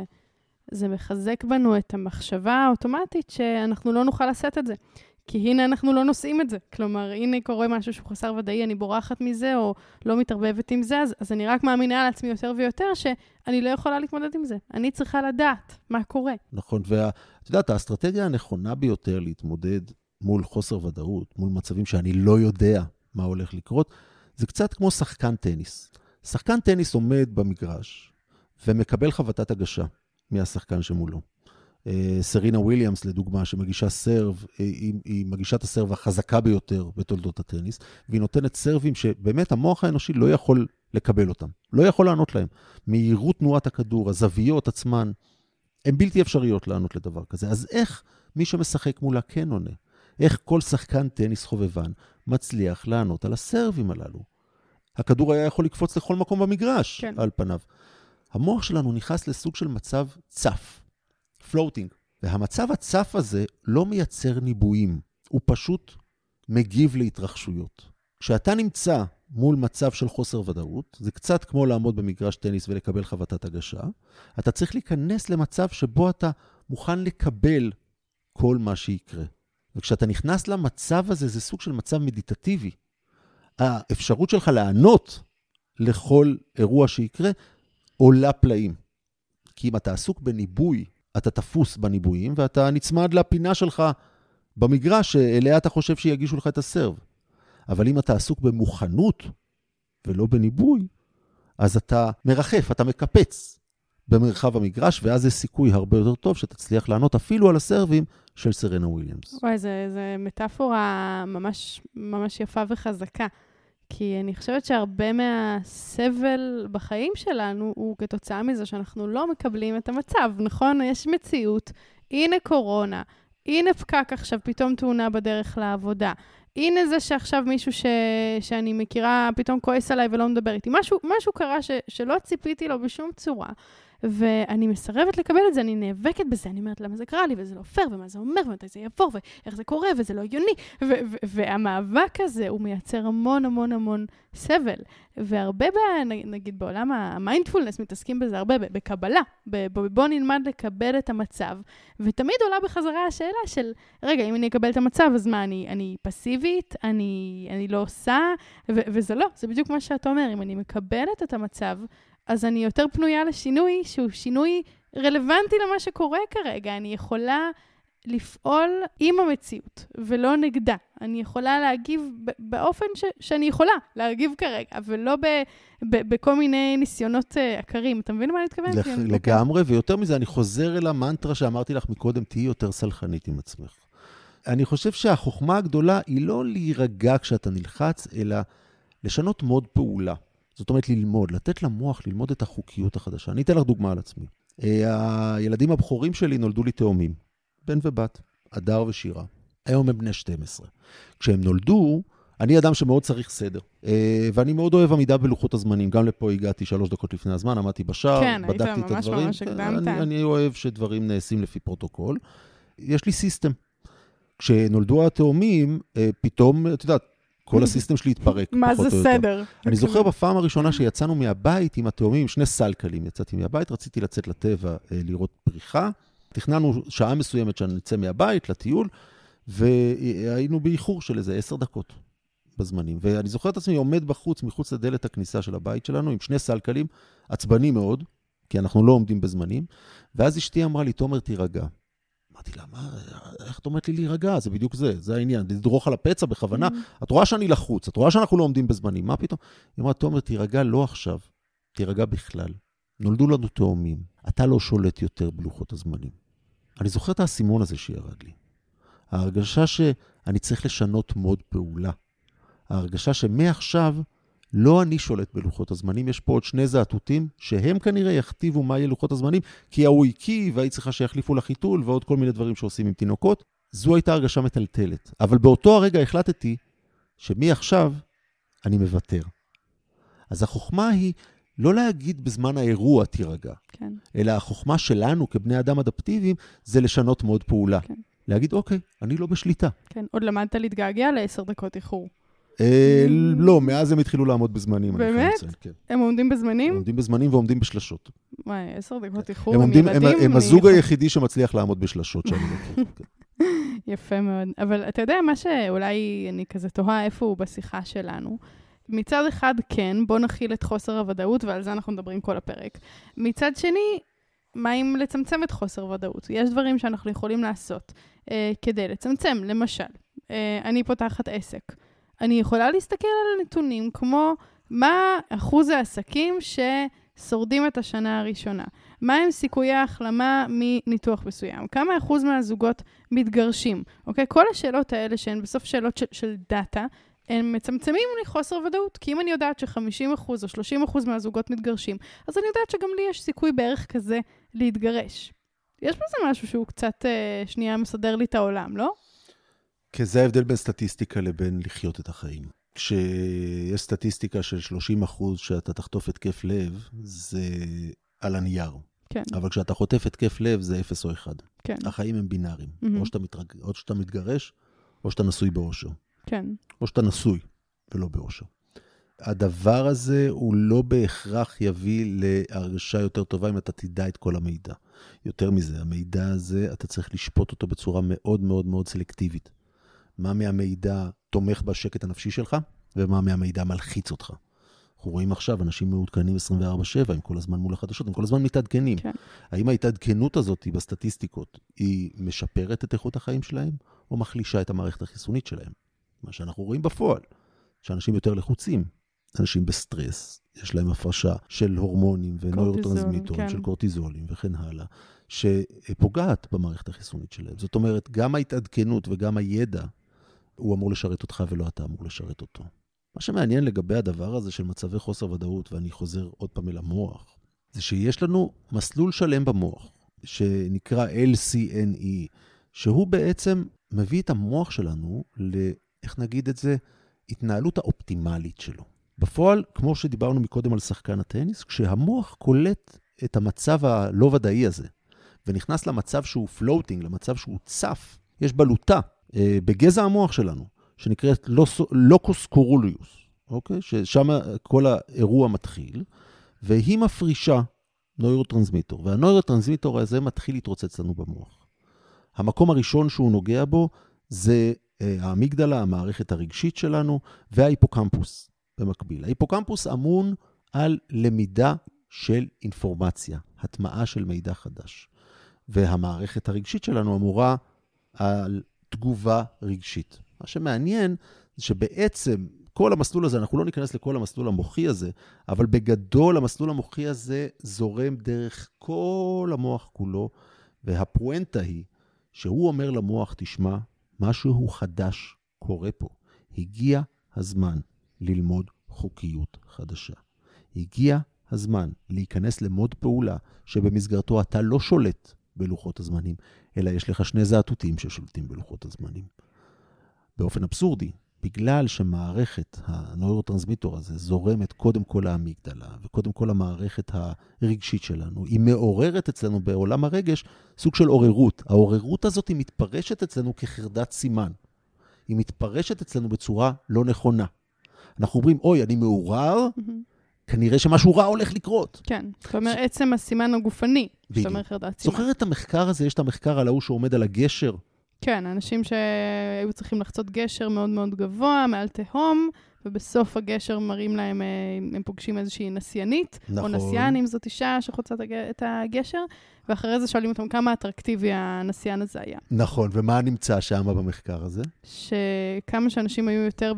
זה מחזק בנו את המחשבה האוטומטית שאנחנו לא נוכל לשאת את זה. כי הנה אנחנו לא נושאים את זה. כלומר, הנה קורה משהו שהוא חסר ודאי, אני בורחת מזה או לא מתערבבת עם זה, אז אני רק מאמינה על עצמי יותר ויותר שאני לא יכולה להתמודד עם זה. אני צריכה לדעת מה קורה. נכון, ואת יודעת, האסטרטגיה הנכונה ביותר להתמודד מול חוסר ודאות, מול מצבים שאני לא יודע מה הולך לקרות, זה קצת כמו שחקן טניס. שחקן טניס עומד במגרש ומקבל חבטת הגשה מהשחקן שמולו. סרינה וויליאמס, לדוגמה, שמגישה סרב, היא מגישה את הסרב החזקה ביותר בתולדות הטניס, והיא נותנת סרבים שבאמת המוח האנושי לא יכול לקבל אותם, לא יכול לענות להם. מהירות תנועת הכדור, הזוויות עצמן, הן בלתי אפשריות לענות לדבר כזה. אז איך מי שמשחק מולה כן עונה? איך כל שחקן טניס חובבן מצליח לענות על הסרבים הללו? הכדור היה יכול לקפוץ לכל מקום במגרש, כן. על פניו. המוח שלנו נכנס לסוג של מצב צף, floating. והמצב הצף הזה לא מייצר ניבויים, הוא פשוט מגיב להתרחשויות. כשאתה נמצא מול מצב של חוסר ודאות, זה קצת כמו לעמוד במגרש טניס ולקבל חבטת הגשה, אתה צריך להיכנס למצב שבו אתה מוכן לקבל כל מה שיקרה. וכשאתה נכנס למצב הזה, זה סוג של מצב מדיטטיבי. האפשרות שלך לענות לכל אירוע שיקרה, עולה פלאים. כי אם אתה עסוק בניבוי, אתה תפוס בניבויים, ואתה נצמד לפינה שלך במגרש, שאליה אתה חושב שיגישו לך את הסרב. אבל אם אתה עסוק במוכנות, ולא בניבוי, אז אתה מרחף, אתה מקפץ במרחב המגרש, ואז זה סיכוי הרבה יותר טוב שתצליח לענות אפילו על הסרבים של סרנה וויליאמס. וואי, זה מטאפורה ממש, ממש יפה וחזקה. כי אני חושבת שהרבה מהסבל בחיים שלנו הוא כתוצאה מזה שאנחנו לא מקבלים את המצב, נכון? יש מציאות, הנה קורונה, הנה פקק עכשיו, פתאום תאונה בדרך לעבודה. הנה זה שעכשיו מישהו שאני מכירה פתאום כועס עליי ולא מדבר איתי. משהו קרה שלא ציפיתי לו בשום צורה. ואני מסרבת לקבל את זה, אני נאבקת בזה, אני אומרת למה זה קרה לי, וזה לא פייר, ומה זה אומר, ומתי זה יעבור, ואיך זה קורה, וזה לא הגיוני. והמאבק הזה, הוא מייצר המון המון המון סבל. והרבה, נגיד בעולם המיינדפולנס, מתעסקים בזה הרבה, בקבלה. בוא נלמד לקבל את המצב. ותמיד עולה בחזרה השאלה של, רגע, אם אני אקבל את המצב, אז מה, אני פסיבית, אני לא עושה, וזה לא, זה בדיוק מה שאתה אומר, אם אני מקבלת את המצב, אז אני יותר פנויה לשינוי, שהוא שינוי רלוונטי למה שקורה כרגע. אני יכולה לפעול עם המציאות, ולא נגדה. אני יכולה להגיב באופן שאני יכולה להגיב כרגע, ולא בכל מיני ניסיונות עקרים. אתה מבין מה אני מתכוונת? לגמרי, ויותר מזה, אני חוזר אל המנטרה שאמרתי לך מקודם, תהי יותר סלחנית עם עצמך. אני חושב שהחוכמה הגדולה היא לא להירגע כשאתה נלחץ, אלא לשנות מוד פעולה. זאת אומרת ללמוד, לתת למוח ללמוד את החוקיות החדשה. אני אתן לך דוגמה על עצמי. הילדים הבכורים שלי נולדו לי תאומים, בן ובת, אדר ושירה. היום הם בני 12. כשהם נולדו, אני אדם שמאוד צריך סדר. ואני מאוד אוהב עמידה בלוחות הזמנים. גם לפה הגעתי 3 דקות לפני הזמן, עמדתי בשער, כן, בדקתי את הדברים. ממש הקדמת. אני אוהב שדברים נעשים לפי פרוטוקול. יש לי סיסטם. כשנולדו התאומים, פתאום, את יודעת, כל הסיסטם שלי התפרק. מה זה סדר? אני זוכר בפעם הראשונה שיצאנו מהבית עם התאומים, 2 סלקלים יצאתי מהבית, רציתי לצאת לטבע לראות פריחה, תכננו שעה מסוימת שנצא מהבית לטיול, והיינו באיחור של איזה 10 דקות בזמנים. ואני זוכר את עצמי עומד בחוץ, מחוץ לדלת הכניסה של הבית שלנו, עם 2 סלקלים, עצבני מאוד, כי אנחנו לא עומדים בזמנים, ואז אשתי אמרה לי, תומר, תירגע. אמרתי לה, איך את אומרת לי להירגע? זה בדיוק זה העניין, לדרוך על הפצע בכוונה. את רואה שאני לחוץ, את רואה שאנחנו לא עומדים בזמנים, מה פתאום? היא אמרה, תומר, תירגע לא עכשיו, תירגע בכלל. נולדו לנו תאומים, אתה לא שולט יותר בלוחות הזמנים. אני זוכר את הסימון הזה שירד לי. ההרגשה שאני צריך לשנות מוד פעולה. ההרגשה שמעכשיו לא אני שולט בלוחות הזמנים, יש פה עוד 2 זעתותים שהם כנראה יכתיבו מה יהיה לוחות הזמנים, כי ההוא הקיא והיא צריכה שיחליפו לחיתול ועוד כל מיני דברים שעושים עם תינוקות. זו הייתה הרגשה מטלטלת. אבל באותו הרגע החלטתי שמעכשיו אני מוותר. אז החוכמה היא לא להגיד בזמן האירוע תירגע, כן. אלא החוכמה שלנו כבני אדם אדפטיביים זה לשנות מוד פעולה. כן. להגיד, אוקיי, אני לא בשליטה. כן, עוד למדת להתגעגע ל10 דקות איחור. לא, מאז הם התחילו לעמוד בזמנים. באמת? הם עומדים בזמנים? הם עומדים בזמנים ועומדים בשלשות. וואי, 10 דקות איחור, הם ילדים. הם הזוג היחידי שמצליח לעמוד בשלשות שאני מכיר. יפה מאוד. אבל אתה יודע, מה שאולי אני כזה תוהה איפה הוא בשיחה שלנו. מצד אחד כן, בוא נכיל את חוסר הוודאות, ועל זה אנחנו מדברים כל הפרק. מצד שני, מה אם לצמצם את חוסר ודאות? יש דברים שאנחנו יכולים לעשות כדי לצמצם. למשל, אני פותחת עסק. אני יכולה להסתכל על נתונים כמו מה אחוז העסקים ששורדים את השנה הראשונה. מה הם סיכויי ההחלמה מניתוח מסוים? כמה אחוז מהזוגות מתגרשים? אוקיי? כל השאלות האלה שהן בסוף שאלות של דאטה, הם מצמצמים לי חוסר ודאות. כי אם אני יודעת ש50% או 30% מהזוגות מתגרשים, אז אני יודעת שגם לי יש סיכוי בערך כזה להתגרש. יש בזה משהו שהוא קצת שנייה מסדר לי את העולם, לא? כי זה ההבדל בין סטטיסטיקה לבין לחיות את החיים. כשיש סטטיסטיקה של 30% שאתה תחטוף התקף לב, זה על הנייר. כן. אבל כשאתה חוטף התקף לב, זה 0 או 1. כן. החיים הם בינאריים. או שאתה מתגרש, או שאתה נשוי באושר. כן. או שאתה נשוי, ולא באושר. הדבר הזה הוא לא בהכרח יביא להרגשה יותר טובה אם אתה תדע את כל המידע. יותר מזה, המידע הזה, אתה צריך לשפוט אותו בצורה מאוד מאוד מאוד סלקטיבית. מה מהמידע תומך בשקט הנפשי שלך, ומה מהמידע מלחיץ אותך. אנחנו רואים עכשיו, אנשים מעודכנים 24/7, הם כל הזמן מול החדשות, הם כל הזמן מתעדכנים. כן. האם ההתעדכנות הזאת בסטטיסטיקות, היא משפרת את איכות החיים שלהם, או מחלישה את המערכת החיסונית שלהם? מה שאנחנו רואים בפועל, שאנשים יותר לחוצים, אנשים בסטרס, יש להם הפרשה של הורמונים ונוירוטרנסמיטורים, של קורטיזולים וכן הלאה, שפוגעת במערכת החיסונית שלהם. זאת אומרת, גם ההתעדכנות וגם הידע, הוא אמור לשרת אותך ולא אתה אמור לשרת אותו. מה שמעניין לגבי הדבר הזה של מצבי חוסר ודאות, ואני חוזר עוד פעם אל המוח, זה שיש לנו מסלול שלם במוח, שנקרא LCNE, שהוא בעצם מביא את המוח שלנו איך נגיד את זה, התנהלות האופטימלית שלו. בפועל, כמו שדיברנו מקודם על שחקן הטניס, כשהמוח קולט את המצב הלא ודאי הזה, ונכנס למצב שהוא פלוטינג, למצב שהוא צף, יש בלוטה בגזע המוח שלנו, שנקראת לוקוס קורוליוס, אוקיי? ששם כל האירוע מתחיל, והיא מפרישה נוירוטרנסמיטור, והנוירוטרנסמיטור הזה מתחיל להתרוצץ לנו במוח. המקום הראשון שהוא נוגע בו, זה האמיגדלה, המערכת הרגשית שלנו, וההיפוקמפוס במקביל. ההיפוקמפוס אמון על למידה של אינפורמציה, הטמעה של מידע חדש. והמערכת הרגשית שלנו אמורה על תגובה רגשית. מה שמעניין זה שבעצם כל המסלול הזה, אנחנו לא ניכנס לכל המסלול המוחי הזה, אבל בגדול המסלול המוחי הזה זורם דרך כל המוח כולו, והפואנטה היא שהוא אומר למוח, תשמע, משהו חדש קורה פה. הגיע הזמן ללמוד חוקיות חדשה. הגיע הזמן להיכנס למוד פעולה שבמסגרתו אתה לא שולט בלוחות הזמנים, אלא יש לך שני זעתותים ששולטים בלוחות הזמנים. באופן אבסורדי, בגלל שמערכת הנוירוטרנסמיטור הזה זורמת קודם כל האמיגדלה, וקודם כל המערכת הרגשית שלנו, היא מעוררת אצלנו בעולם הרגש סוג של עוררות. העוררות הזאת היא מתפרשת אצלנו כחרדת סימן. היא מתפרשת אצלנו בצורה לא נכונה. אנחנו אומרים, אוי, אני מעורר, כנראה שמשהו רע הולך לקרות. כן, זאת אומרת, עצם הסימן הגופני, זאת אומרת חרדת סימן. זוכר את המחקר הזה, יש את המחקר על ההוא שעומד על הגשר, כן, אנשים שהיו צריכים לחצות גשר מאוד מאוד גבוה, מעל תהום, ובסוף הגשר מראים להם, הם פוגשים איזושהי נסיינית, נכון. או נסיין, אם זאת אישה שחוצה את הגשר, ואחרי זה שואלים אותם כמה אטרקטיבי הנסיין הזה היה. נכון, ומה נמצא שם במחקר הזה? שכמה שאנשים היו יותר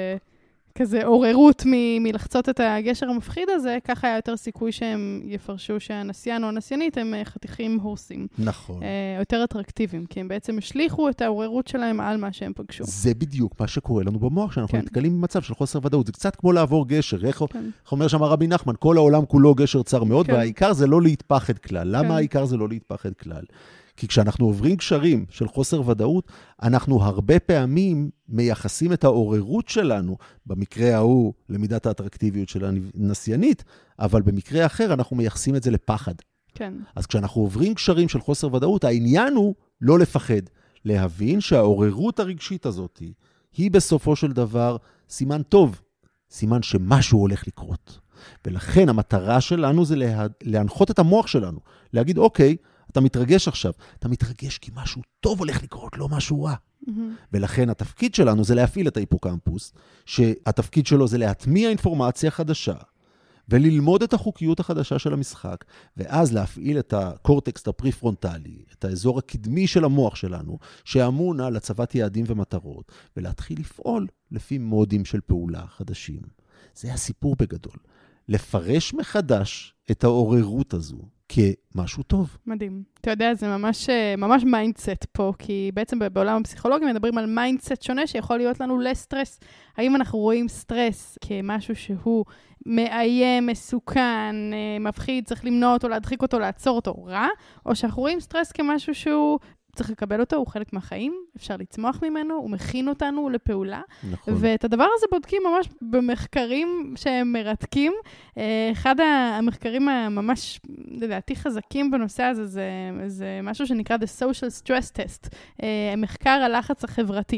כזה עוררות מלחצות את הגשר המפחיד הזה, ככה היה יותר סיכוי שהם יפרשו שהנסיין או הנסיינית הם חתיכים הורסים. נכון. יותר אטרקטיביים, כי הם בעצם השליחו את העוררות שלהם על מה שהם פגשו. זה בדיוק מה שקורה לנו במוח, שאנחנו נתקלים במצב של חוסר ודאות. זה קצת כמו לעבור גשר. איך אומר שם רבי נחמן, כל העולם כולו גשר צר מאוד, והעיקר זה לא להתפחד כלל. למה העיקר זה לא להתפחד כלל? כי כשאנחנו עוברים קשרים של חוסר ודאות, אנחנו הרבה פעמים מייחסים את העוררות שלנו, במקרה ההוא למידת האטרקטיביות של הנסיינית, אבל במקרה אחר אנחנו מייחסים את זה לפחד. כן. אז כשאנחנו עוברים קשרים של חוסר ודאות, העניין הוא לא לפחד, להבין שהעוררות הרגשית הזאת היא בסופו של דבר סימן טוב, סימן שמשהו הולך לקרות. ולכן המטרה שלנו זה להנחות את המוח שלנו, להגיד אוקיי, אתה מתרגש עכשיו, אתה מתרגש כי משהו טוב הולך לקרות, לא משהו רע. ולכן התפקיד שלנו זה להפעיל את ההיפוקמפוס, שהתפקיד שלו זה להטמיע אינפורמציה חדשה, וללמוד את החוקיות החדשה של המשחק, ואז להפעיל את הקורטקס הפריפרונטלי, את האזור הקדמי של המוח שלנו, שאמון על הצבת יעדים ומטרות, ולהתחיל לפעול לפי מודים של פעולה חדשים. זה הסיפור בגדול. לפרש מחדש את העוררות הזו, כמשהו טוב. מדהים. אתה יודע, זה ממש מיינדסט פה, כי בעצם בעולם הפסיכולוגיה מדברים על מיינדסט שונה שיכול להיות לנו לסטרס. האם אנחנו רואים סטרס כמשהו שהוא מאיים, מסוכן, מפחיד, צריך למנוע אותו, להדחיק אותו, לעצור אותו, רע, או שאנחנו רואים סטרס כמשהו שהוא צריך לקבל אותו, הוא חלק מהחיים, אפשר לצמוח ממנו, הוא מכין אותנו לפעולה. נכון. ואת הדבר הזה בודקים ממש במחקרים שהם מרתקים. אחד המחקרים הממש, לדעתי, חזקים בנושא הזה, זה משהו שנקרא The Social Stress Test, מחקר הלחץ החברתי.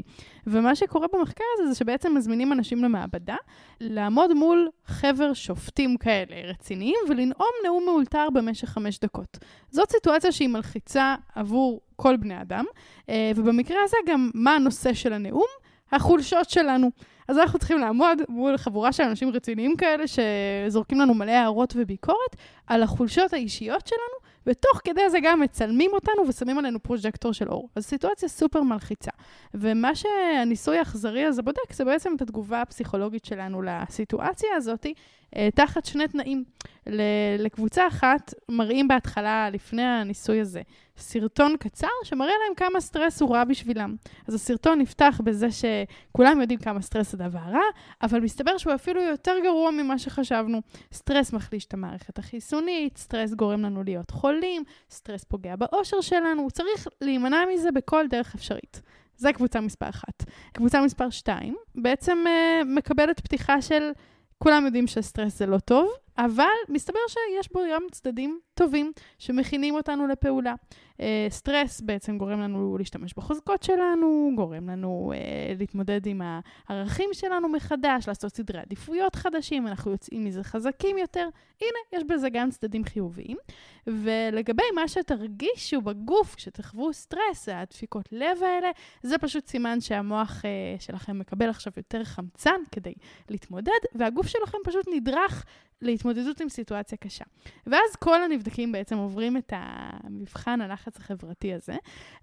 ומה שקורה במחקר הזה זה שבעצם מזמינים אנשים למעבדה, לעמוד מול חבר שופטים כאלה רציניים, ולנאום נאום מאולתר במשך 5 דקות. זאת סיטואציה שהיא מלחיצה עבור כל בני אדם, ובמקרה הזה גם מה הנושא של הנאום? החולשות שלנו. אז אנחנו צריכים לעמוד מול חבורה של אנשים רציניים כאלה, שזורקים לנו מלא הערות וביקורת, על החולשות האישיות שלנו, ותוך כדי זה גם מצלמים אותנו ושמים עלינו פרוז'קטור של אור. אז סיטואציה סופר מלחיצה. ומה שהניסוי האכזרי הזה בודק, זה בעצם את התגובה הפסיכולוגית שלנו לסיטואציה הזאת, תחת 2 תנאים. לקבוצה אחת מראים בהתחלה, לפני הניסוי הזה, סרטון קצר שמראה להם כמה סטרס הוא רע בשבילם. אז הסרטון נפתח בזה שכולם יודעים כמה סטרס הדבר רע, אבל מסתבר שהוא אפילו יותר גרוע ממה שחשבנו. סטרס מחליש את המערכת החיסונית, סטרס גורם לנו להיות חולים, סטרס פוגע באושר שלנו, צריך להימנע מזה בכל דרך אפשרית. זה קבוצה מספר 1. קבוצה מספר 2 בעצם מקבלת פתיחה של כולם יודעים שסטרס זה לא טוב, אבל מסתבר שיש בו גם צדדים טובים שמכינים אותנו לפעולה. סטרס בעצם גורם לנו להשתמש בחוזקות שלנו, גורם לנו להתמודד עם הערכים שלנו מחדש, לעשות סדרי עדיפויות חדשים, אנחנו יוצאים מזה חזקים יותר. הנה, יש בזה גם צדדים חיוביים. ולגבי מה שתרגישו בגוף כשתחוו סטרס, הדפיקות לב האלה, זה פשוט סימן שהמוח שלכם מקבל עכשיו יותר חמצן כדי להתמודד, והגוף שלכם פשוט נדרך להתמודדות עם סיטואציה קשה. ואז כל הנבדקים בעצם עוברים את המבחן הלחץ החברתי הזה,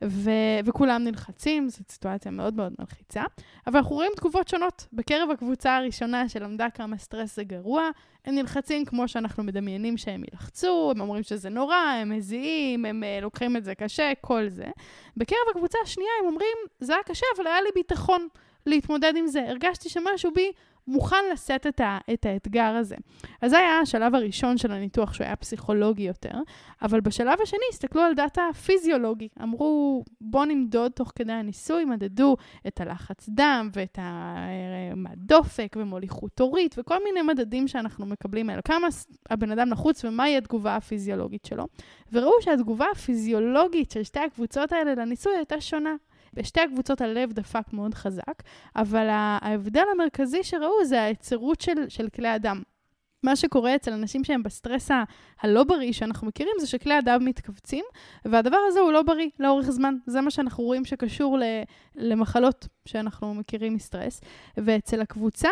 וכולם נלחצים, זו סיטואציה מאוד מאוד מלחיצה, אבל אנחנו רואים תגובות שונות. בקרב הקבוצה הראשונה שלמדה כמה סטרס זה גרוע, הם נלחצים כמו שאנחנו מדמיינים שהם ילחצו, הם אומרים שזה נורא, הם מזיעים, הם לוקחים את זה קשה, כל זה. בקרב הקבוצה השנייה הם אומרים, זה היה קשה, אבל היה לי ביטחון להתמודד עם זה. הרגשתי שמשהו בי מוכן לשאת את האתגר הזה. אז זה היה השלב הראשון של הניתוח, שהוא היה פסיכולוגי יותר, אבל בשלב השני הסתכלו על דאטה פיזיולוגי. אמרו, בוא נמדוד תוך כדי הניסוי, מדדו את הלחץ דם ואת הדופק ומוליכות הורית, וכל מיני מדדים שאנחנו מקבלים אלה. כמה הבן אדם נחוץ ומהי התגובה הפיזיולוגית שלו. וראו שהתגובה הפיזיולוגית של 2 הקבוצות האלה לניסוי הייתה שונה. בשתי הקבוצות הלב דפק מאוד חזק, אבל ההבדל המרכזי שראו זה ההיצרות של כלי הדם. מה שקורה אצל אנשים שהם בסטרס הלא בריא שאנחנו מכירים, זה שכלי הדם מתכווצים, והדבר הזה הוא לא בריא לאורך זמן. זה מה שאנחנו רואים שקשור למחלות שאנחנו מכירים מסטרס. ואצל הקבוצה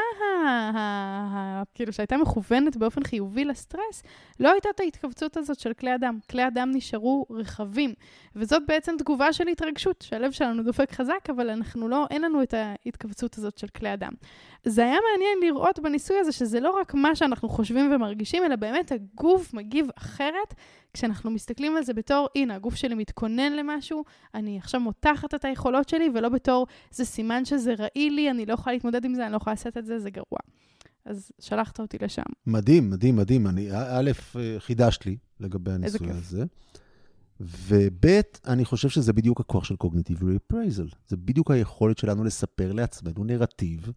כאילו שהייתה מכוונת באופן חיובי לסטרס, לא הייתה את ההתכווצות הזאת של כלי הדם. כלי הדם נשארו רחבים, וזאת בעצם תגובה של התרגשות, שהלב שלנו דופק חזק, אבל אין לנו את ההתכווצות הזאת של כלי הדם. זה היה מעניין לראות בניסוי הזה שזה לא רק מה שאנחנו חושבים ומרגישים, אלא באמת הגוף מגיב אחרת, כשאנחנו מסתכלים על זה בתור, הנה, הגוף שלי מתכונן למשהו, אני עכשיו מותחת את היכולות שלי, ולא בתור, זה סימן שזה רעי לי, אני לא יכולה להתמודד עם זה, אני לא יכולה לעשות את זה, זה גרוע. אז שלחת אותי לשם. מדהים, מדהים, מדהים. א', חידשת לי לגבי הניסוי הזה. וב', אני חושב שזה בדיוק הכוח של Cognitive Reappraisal. זה בדיוק היכולת שלנו לספר לעצמנו נרטיב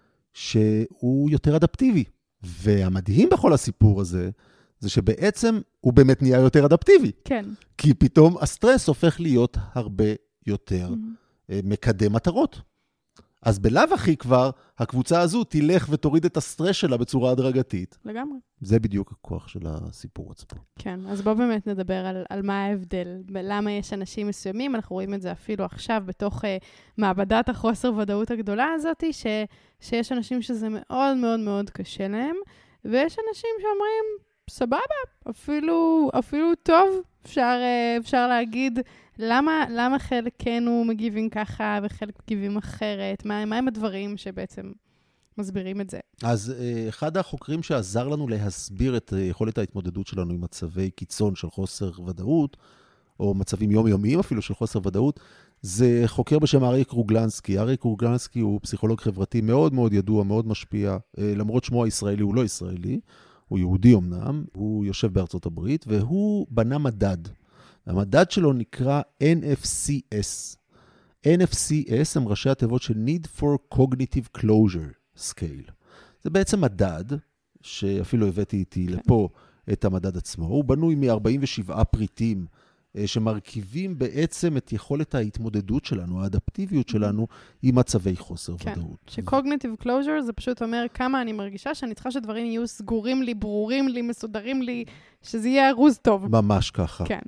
שהוא יותר אדפטיבי. והמדהים בכל הסיפור הזה, זה שבעצם הוא באמת נהיה יותר אדפטיבי. כן. כי פתאום הסטרס הופך להיות הרבה יותר מקדם מטרות. אז בלאו הכי כבר, הקבוצה הזו תלך ותוריד את הסטרס שלה בצורה הדרגתית. לגמרי. זה בדיוק הכוח של הסיפור עצמו. כן, אז בוא באמת נדבר על מה ההבדל, למה יש אנשים מסוימים, אנחנו רואים את זה אפילו עכשיו בתוך מעבדת החוסר ודאות הגדולה הזאת, שיש אנשים שזה מאוד מאוד מאוד קשה להם, ויש אנשים שאומרים, סבבה, אפילו טוב, אפשר להגיד, למה חלקנו מגיבים ככה וחלק מגיבים אחרת? מה הם הדברים שבעצם מסבירים את זה? אז אחד החוקרים שעזר לנו להסביר את יכולת ההתמודדות שלנו עם מצבי קיצון של חוסר ודאות, או מצבים יומיומיים אפילו של חוסר ודאות, זה חוקר בשם אריק רוגלנסקי. אריק רוגלנסקי הוא פסיכולוג חברתי מאוד מאוד ידוע, מאוד משפיע, למרות שמו הישראלי הוא לא ישראלי, הוא יהודי אמנם, הוא יושב בארצות הברית, והוא בנה מדד. המדד שלו נקרא NFCS. NFCS הם ראשי התיבות של Need for Cognitive Closure Scale. זה בעצם מדד, שאפילו הבאתי איתי לפה את המדד עצמו. הוא בנוי מ-47 פריטים שמרכיבים בעצם את יכולת ההתמודדות שלנו, האדפטיביות שלנו, עם מצבי חוסר ודאות. ש-cognitive closure זה פשוט אומר כמה אני מרגישה שאני צריכה שדברים יהיו סגורים לי, ברורים לי, מסודרים לי, שזה יהיה ארוז טוב. ממש ככה. כן.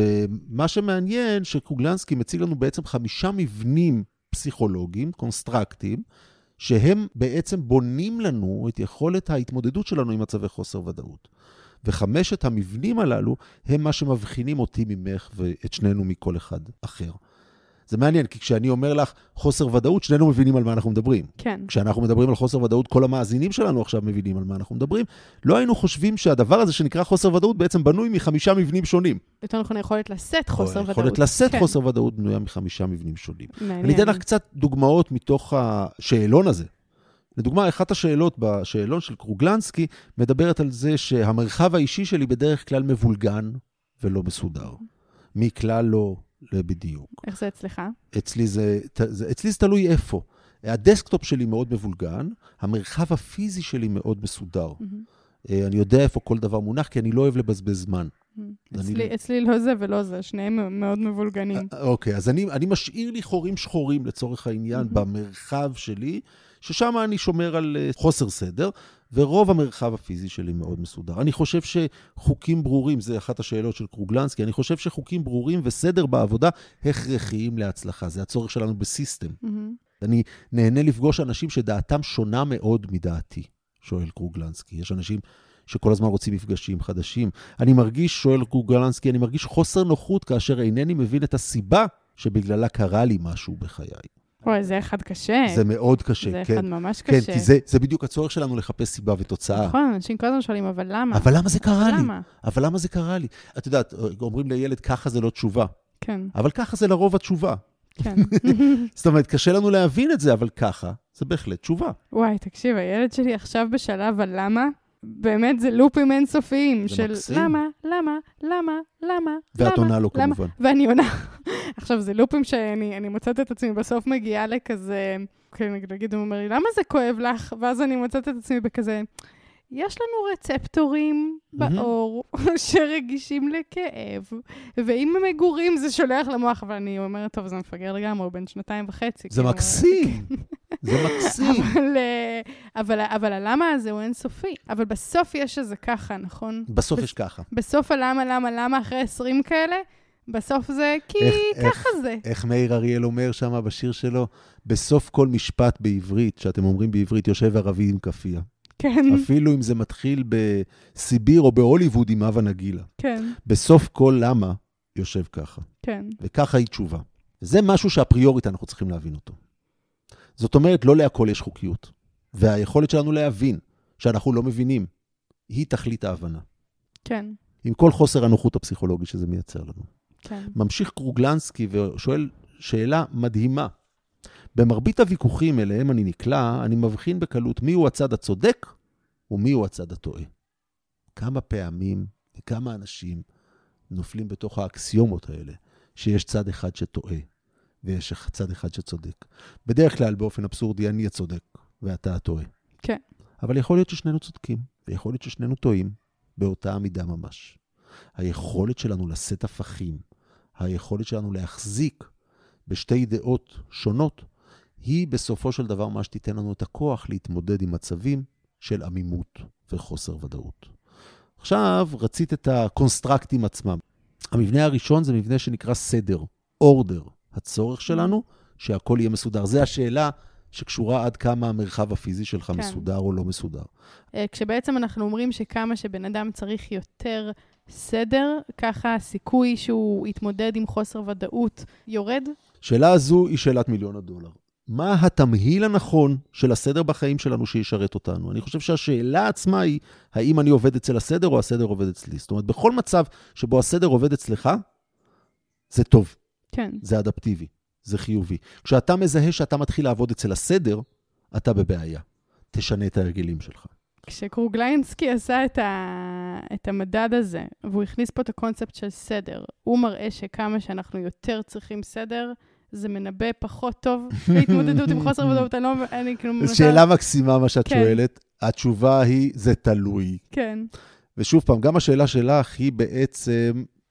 ומה שמעניין, שקרוגלנסקי מציג לנו בעצם 5 מבנים פסיכולוגיים, קונסטרקטיים, שהם בעצם בונים לנו את יכולת ההתמודדות שלנו עם מצבי חוסר ודאות. ו5 המבנים הללו הם מה שמבחינים אותי ממך ואת שנינו מכל אחד אחר. זה מעניין, כי כשאני אומר לך חוסר ודאות, שנינו מבינים על מה אנחנו מדברים. כן. כשאנחנו מדברים על חוסר ודאות, כל המאזינים שלנו עכשיו מבינים על מה אנחנו מדברים. לא היינו חושבים שהדבר הזה שנקרא חוסר ודאות בעצם בנוי מ5 מבנים שונים. יותר נכון, יכולת לשאת חוסר ודאות. יכולת לשאת חוסר ודאות בנויה מ5 מבנים שונים. אני אתן לך קצת דוגמאות מתוך השאלון הזה. לדוגמה, אחת השאלות בשאלון של קרוגלנסקי מדברת על זה שהמרחב האישי שלי בדרך כלל מבולגן ולא מסודר. מכלל לא לבדיוק. איך זה אצלך? אצלי זה תלוי איפה. הדסקטופ שלי מאוד מבולגן, המרחב הפיזי שלי מאוד מסודר. אני יודע איפה כל דבר מונח, כי אני לא אוהב לבזבז זמן. אצלי לא זה ולא זה, שניהם מאוד מבולגנים. אוקיי, אז אני משאיר לי חורים שחורים לצורך העניין במרחב שלי, ששם אני שומר על חוסר סדר, ורוב המרחב הפיזי שלי מאוד מסודר. אני חושב שחוקים ברורים, זה אחת השאלות של קרוגלנסקי, אני חושב שחוקים ברורים וסדר בעבודה הכרחיים להצלחה. זה הצורך שלנו בסיסטם. אני נהנה לפגוש אנשים שדעתם שונה מאוד מדעתי, שואל קרוגלנסקי. יש אנשים שכל הזמן רוצים מפגשים חדשים. אני מרגיש, שואל קרוגלנסקי, אני מרגיש חוסר נוחות כאשר אינני מבין את הסיבה שבגללה קרה לי משהו בחיי. אוי, זה אחד קשה. זה מאוד קשה, זה כן. אחד ממש קשה. כן, כי זה בדיוק הצורך שלנו לחפש סיבה ותוצאה. נכון, אנשים כל הזמן שואלים, אבל למה? אבל למה זה קרה לי? למה? אבל למה זה קרה לי? את יודעת, אומרים לילד, ככה זה לא תשובה. כן. אבל ככה זה לרוב התשובה. כן. זאת אומרת, קשה לנו להבין את זה, אבל ככה זה בהחלט תשובה. וואי, תקשיב, הילד שלי עכשיו בשלב, אבל למה? באמת זה לופים אינסופיים של למה? ואת עונה לו כמובן. ואני עונה. עכשיו, זה לופים שאני מוצאת את עצמי, בסוף מגיעה לכזה, נגיד, הוא אומר לי, למה זה כואב לך? ואז אני מוצאת את עצמי בכזה, יש לנו רצפטורים באור שרגישים לכאב, ואם המגורים זה שולח למוח, אבל אני אומרת, טוב, זה מפגר לגמרי, הוא בן 2.5. זה מקסים. זה מקסים. אבל הלמה הזה הוא אינסופי. אבל בסוף יש איזה ככה, נכון? בסוף יש ככה. בסוף הלמה אחרי 20 כאלה, בסוף זה כי ככה זה. איך מאיר אריאל אומר שם בשיר שלו, בסוף כל משפט בעברית, שאתם אומרים בעברית, יושב ערבי עם כפייה. כן. אפילו אם זה מתחיל בסיביר או בהוליווד עם אבא נגילה. כן. בסוף כל למה יושב ככה. כן. וככה היא תשובה. זה משהו שהפריורית אנחנו צריכים להבין אותו. זאת אומרת, לא להכל יש חוקיות. והיכולת שלנו להבין שאנחנו לא מבינים, היא תכלית ההבנה. כן. עם כל חוסר הנוחות הפסיכולוגי שזה מייצר לנו. כן. ממשיך קרוגלנסקי ושואל שאלה מדהימה. במרבית הוויכוחים אליהם אני נקלע, אני מבחין בקלות מיהו הצד הצודק ומיהו הצד הטועה. כמה פעמים וכמה אנשים נופלים בתוך האקסיומות האלה, שיש צד אחד שטועה ויש צד אחד שצודק. בדרך כלל באופן אבסורדי אני הצודק ואתה הטועה. כן. אבל יכול להיות ששנינו צודקים ויכול להיות ששנינו טועים באותה עמידה ממש. היכולת שלנו לשאת הפכים, היכולת שלנו להחזיק בשתי דעות שונות, היא בסופו של דבר מה שתיתן לנו את הכוח להתמודד עם מצבים של עמימות וחוסר ודאות. עכשיו רצית את הקונסטרקטים עצמם. המבנה הראשון זה מבנה שנקרא סדר, אורדר. הצורך שלנו שהכל יהיה מסודר. זו השאלה שקשורה עד כמה המרחב הפיזי שלך כן. מסודר או לא מסודר. כשבעצם אנחנו אומרים שכמה שבן אדם צריך יותר סדר, ככה הסיכוי שהוא יתמודד עם חוסר ודאות יורד? שאלה הזו היא שאלת $1,000,000. מה התמהיל הנכון של הסדר בחיים שלנו שישרת אותנו? אני חושב שהשאלה עצמה היא, האם אני עובד אצל הסדר או הסדר עובד אצלי? זאת אומרת, בכל מצב שבו הסדר עובד אצלך, זה טוב. כן. זה אדפטיבי, זה חיובי. כשאתה מזהה שאתה מתחיל לעבוד אצל הסדר, אתה בבעיה. תשנה את ההרגלים שלך. כשקרוגלנסקי עשה את המדד הזה, והוא הכניס פה את הקונספט של סדר, הוא מראה שכמה שאנחנו יותר צריכים סדר, זה מנבא פחות טוב להתמודדות עם חוסר ודאות. שאלה מקסימה מה שאת שואלת. התשובה היא, זה תלוי. כן. ושוב פעם, גם השאלה שלך היא בעצם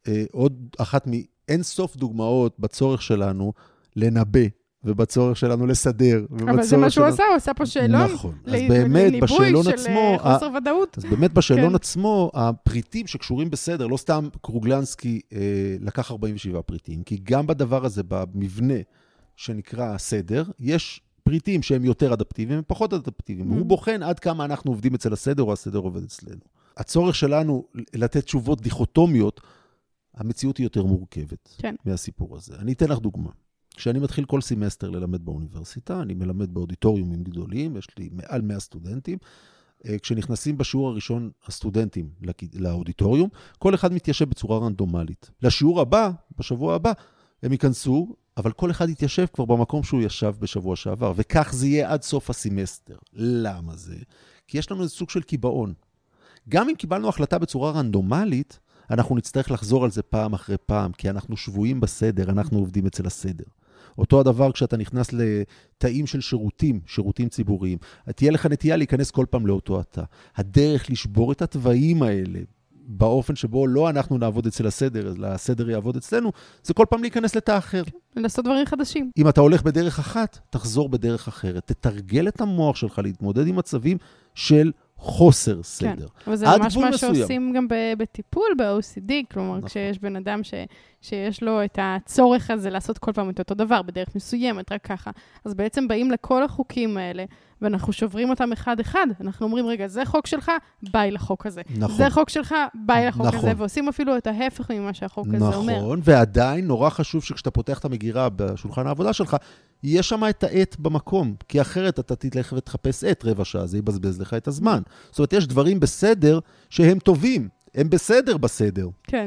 עוד אחת מאין סוף דוגמאות בצורך שלנו לנבא, ובצורך שלנו לסדר. אבל זה מה שהוא עשה, הוא עשה פה שאלון. נכון. אז באמת בשאלון עצמו, חוסר ודאות. אז באמת בשאלון עצמו, הפריטים שקשורים בסדר, לא סתם קרוגלנסקי לקח 47 פריטים, כי גם בדבר הזה, במבנה שנקרא הסדר, יש פריטים שהם יותר אדפטיביים, הם פחות אדפטיביים. הוא בוחן עד כמה אנחנו עובדים אצל הסדר, או הסדר עובד אצלנו. הצורך שלנו לתת תשובות דיכוטומיות, המציאות היא יותר מורכבת מהסיפור הזה. אני אתן לך דוגמה. כשאני מתחיל כל סמסטר ללמד באוניברסיטה, אני מלמד באודיטוריומים גדולים, יש לי מעל 100 סטודנטים. כשנכנסים בשיעור הראשון הסטודנטים לאודיטוריום, כל אחד מתיישב בצורה רנדומלית. לשיעור הבא, בשבוע הבא, הם ייכנסו, אבל כל אחד יתיישב כבר במקום שהוא ישב בשבוע שעבר, וכך זה יהיה עד סוף הסמסטר. למה זה? כי יש לנו איזה סוג של קיבעון. גם אם קיבלנו החלטה בצורה רנדומלית, אנחנו נצטרך לחזור על זה פעם אחרי פעם, כי אנחנו שבויים בסדר, אנחנו עובדים אצל הסדר. אותו הדבר כשאתה נכנס לתאים של שירותים ציבוריים, תהיה לך נטייה להיכנס כל פעם לאותו התא. הדרך לשבור את התוואים האלה, באופן שבו לא אנחנו נעבוד אצל הסדר, אלא הסדר יעבוד אצלנו, זה כל פעם להיכנס לתא אחר. לעשות דברים חדשים. אם אתה הולך בדרך אחת, תחזור בדרך אחרת. תתרגל את המוח שלך להתמודד עם מצבים של חוסר סדר. כן, אבל זה ממש מה שעושים גם בטיפול ב-OCD, כלומר, נכון. כשיש בן אדם שיש לו את הצורך הזה לעשות כל פעם את אותו דבר, בדרך מסוימת, רק ככה. אז בעצם באים לכל החוקים האלה, ואנחנו שוברים אותם אחד-אחד. אנחנו אומרים, רגע, זה חוק שלך, ביי לחוק הזה. נכון. זה חוק שלך, ביי לחוק נכון. הזה, ועושים אפילו את ההפך ממה שהחוק הזה אומר. נכון, ועדיין נורא חשוב שכשאתה פותח את המגירה בשולחן העבודה שלך, יש שם את העט במקום, כי אחרת אתה תלך ותחפש עט רבע שעה, זה יבזבז לך את הזמן. זאת אומרת, יש דברים בסדר שהם טובים, הם בסדר. כן.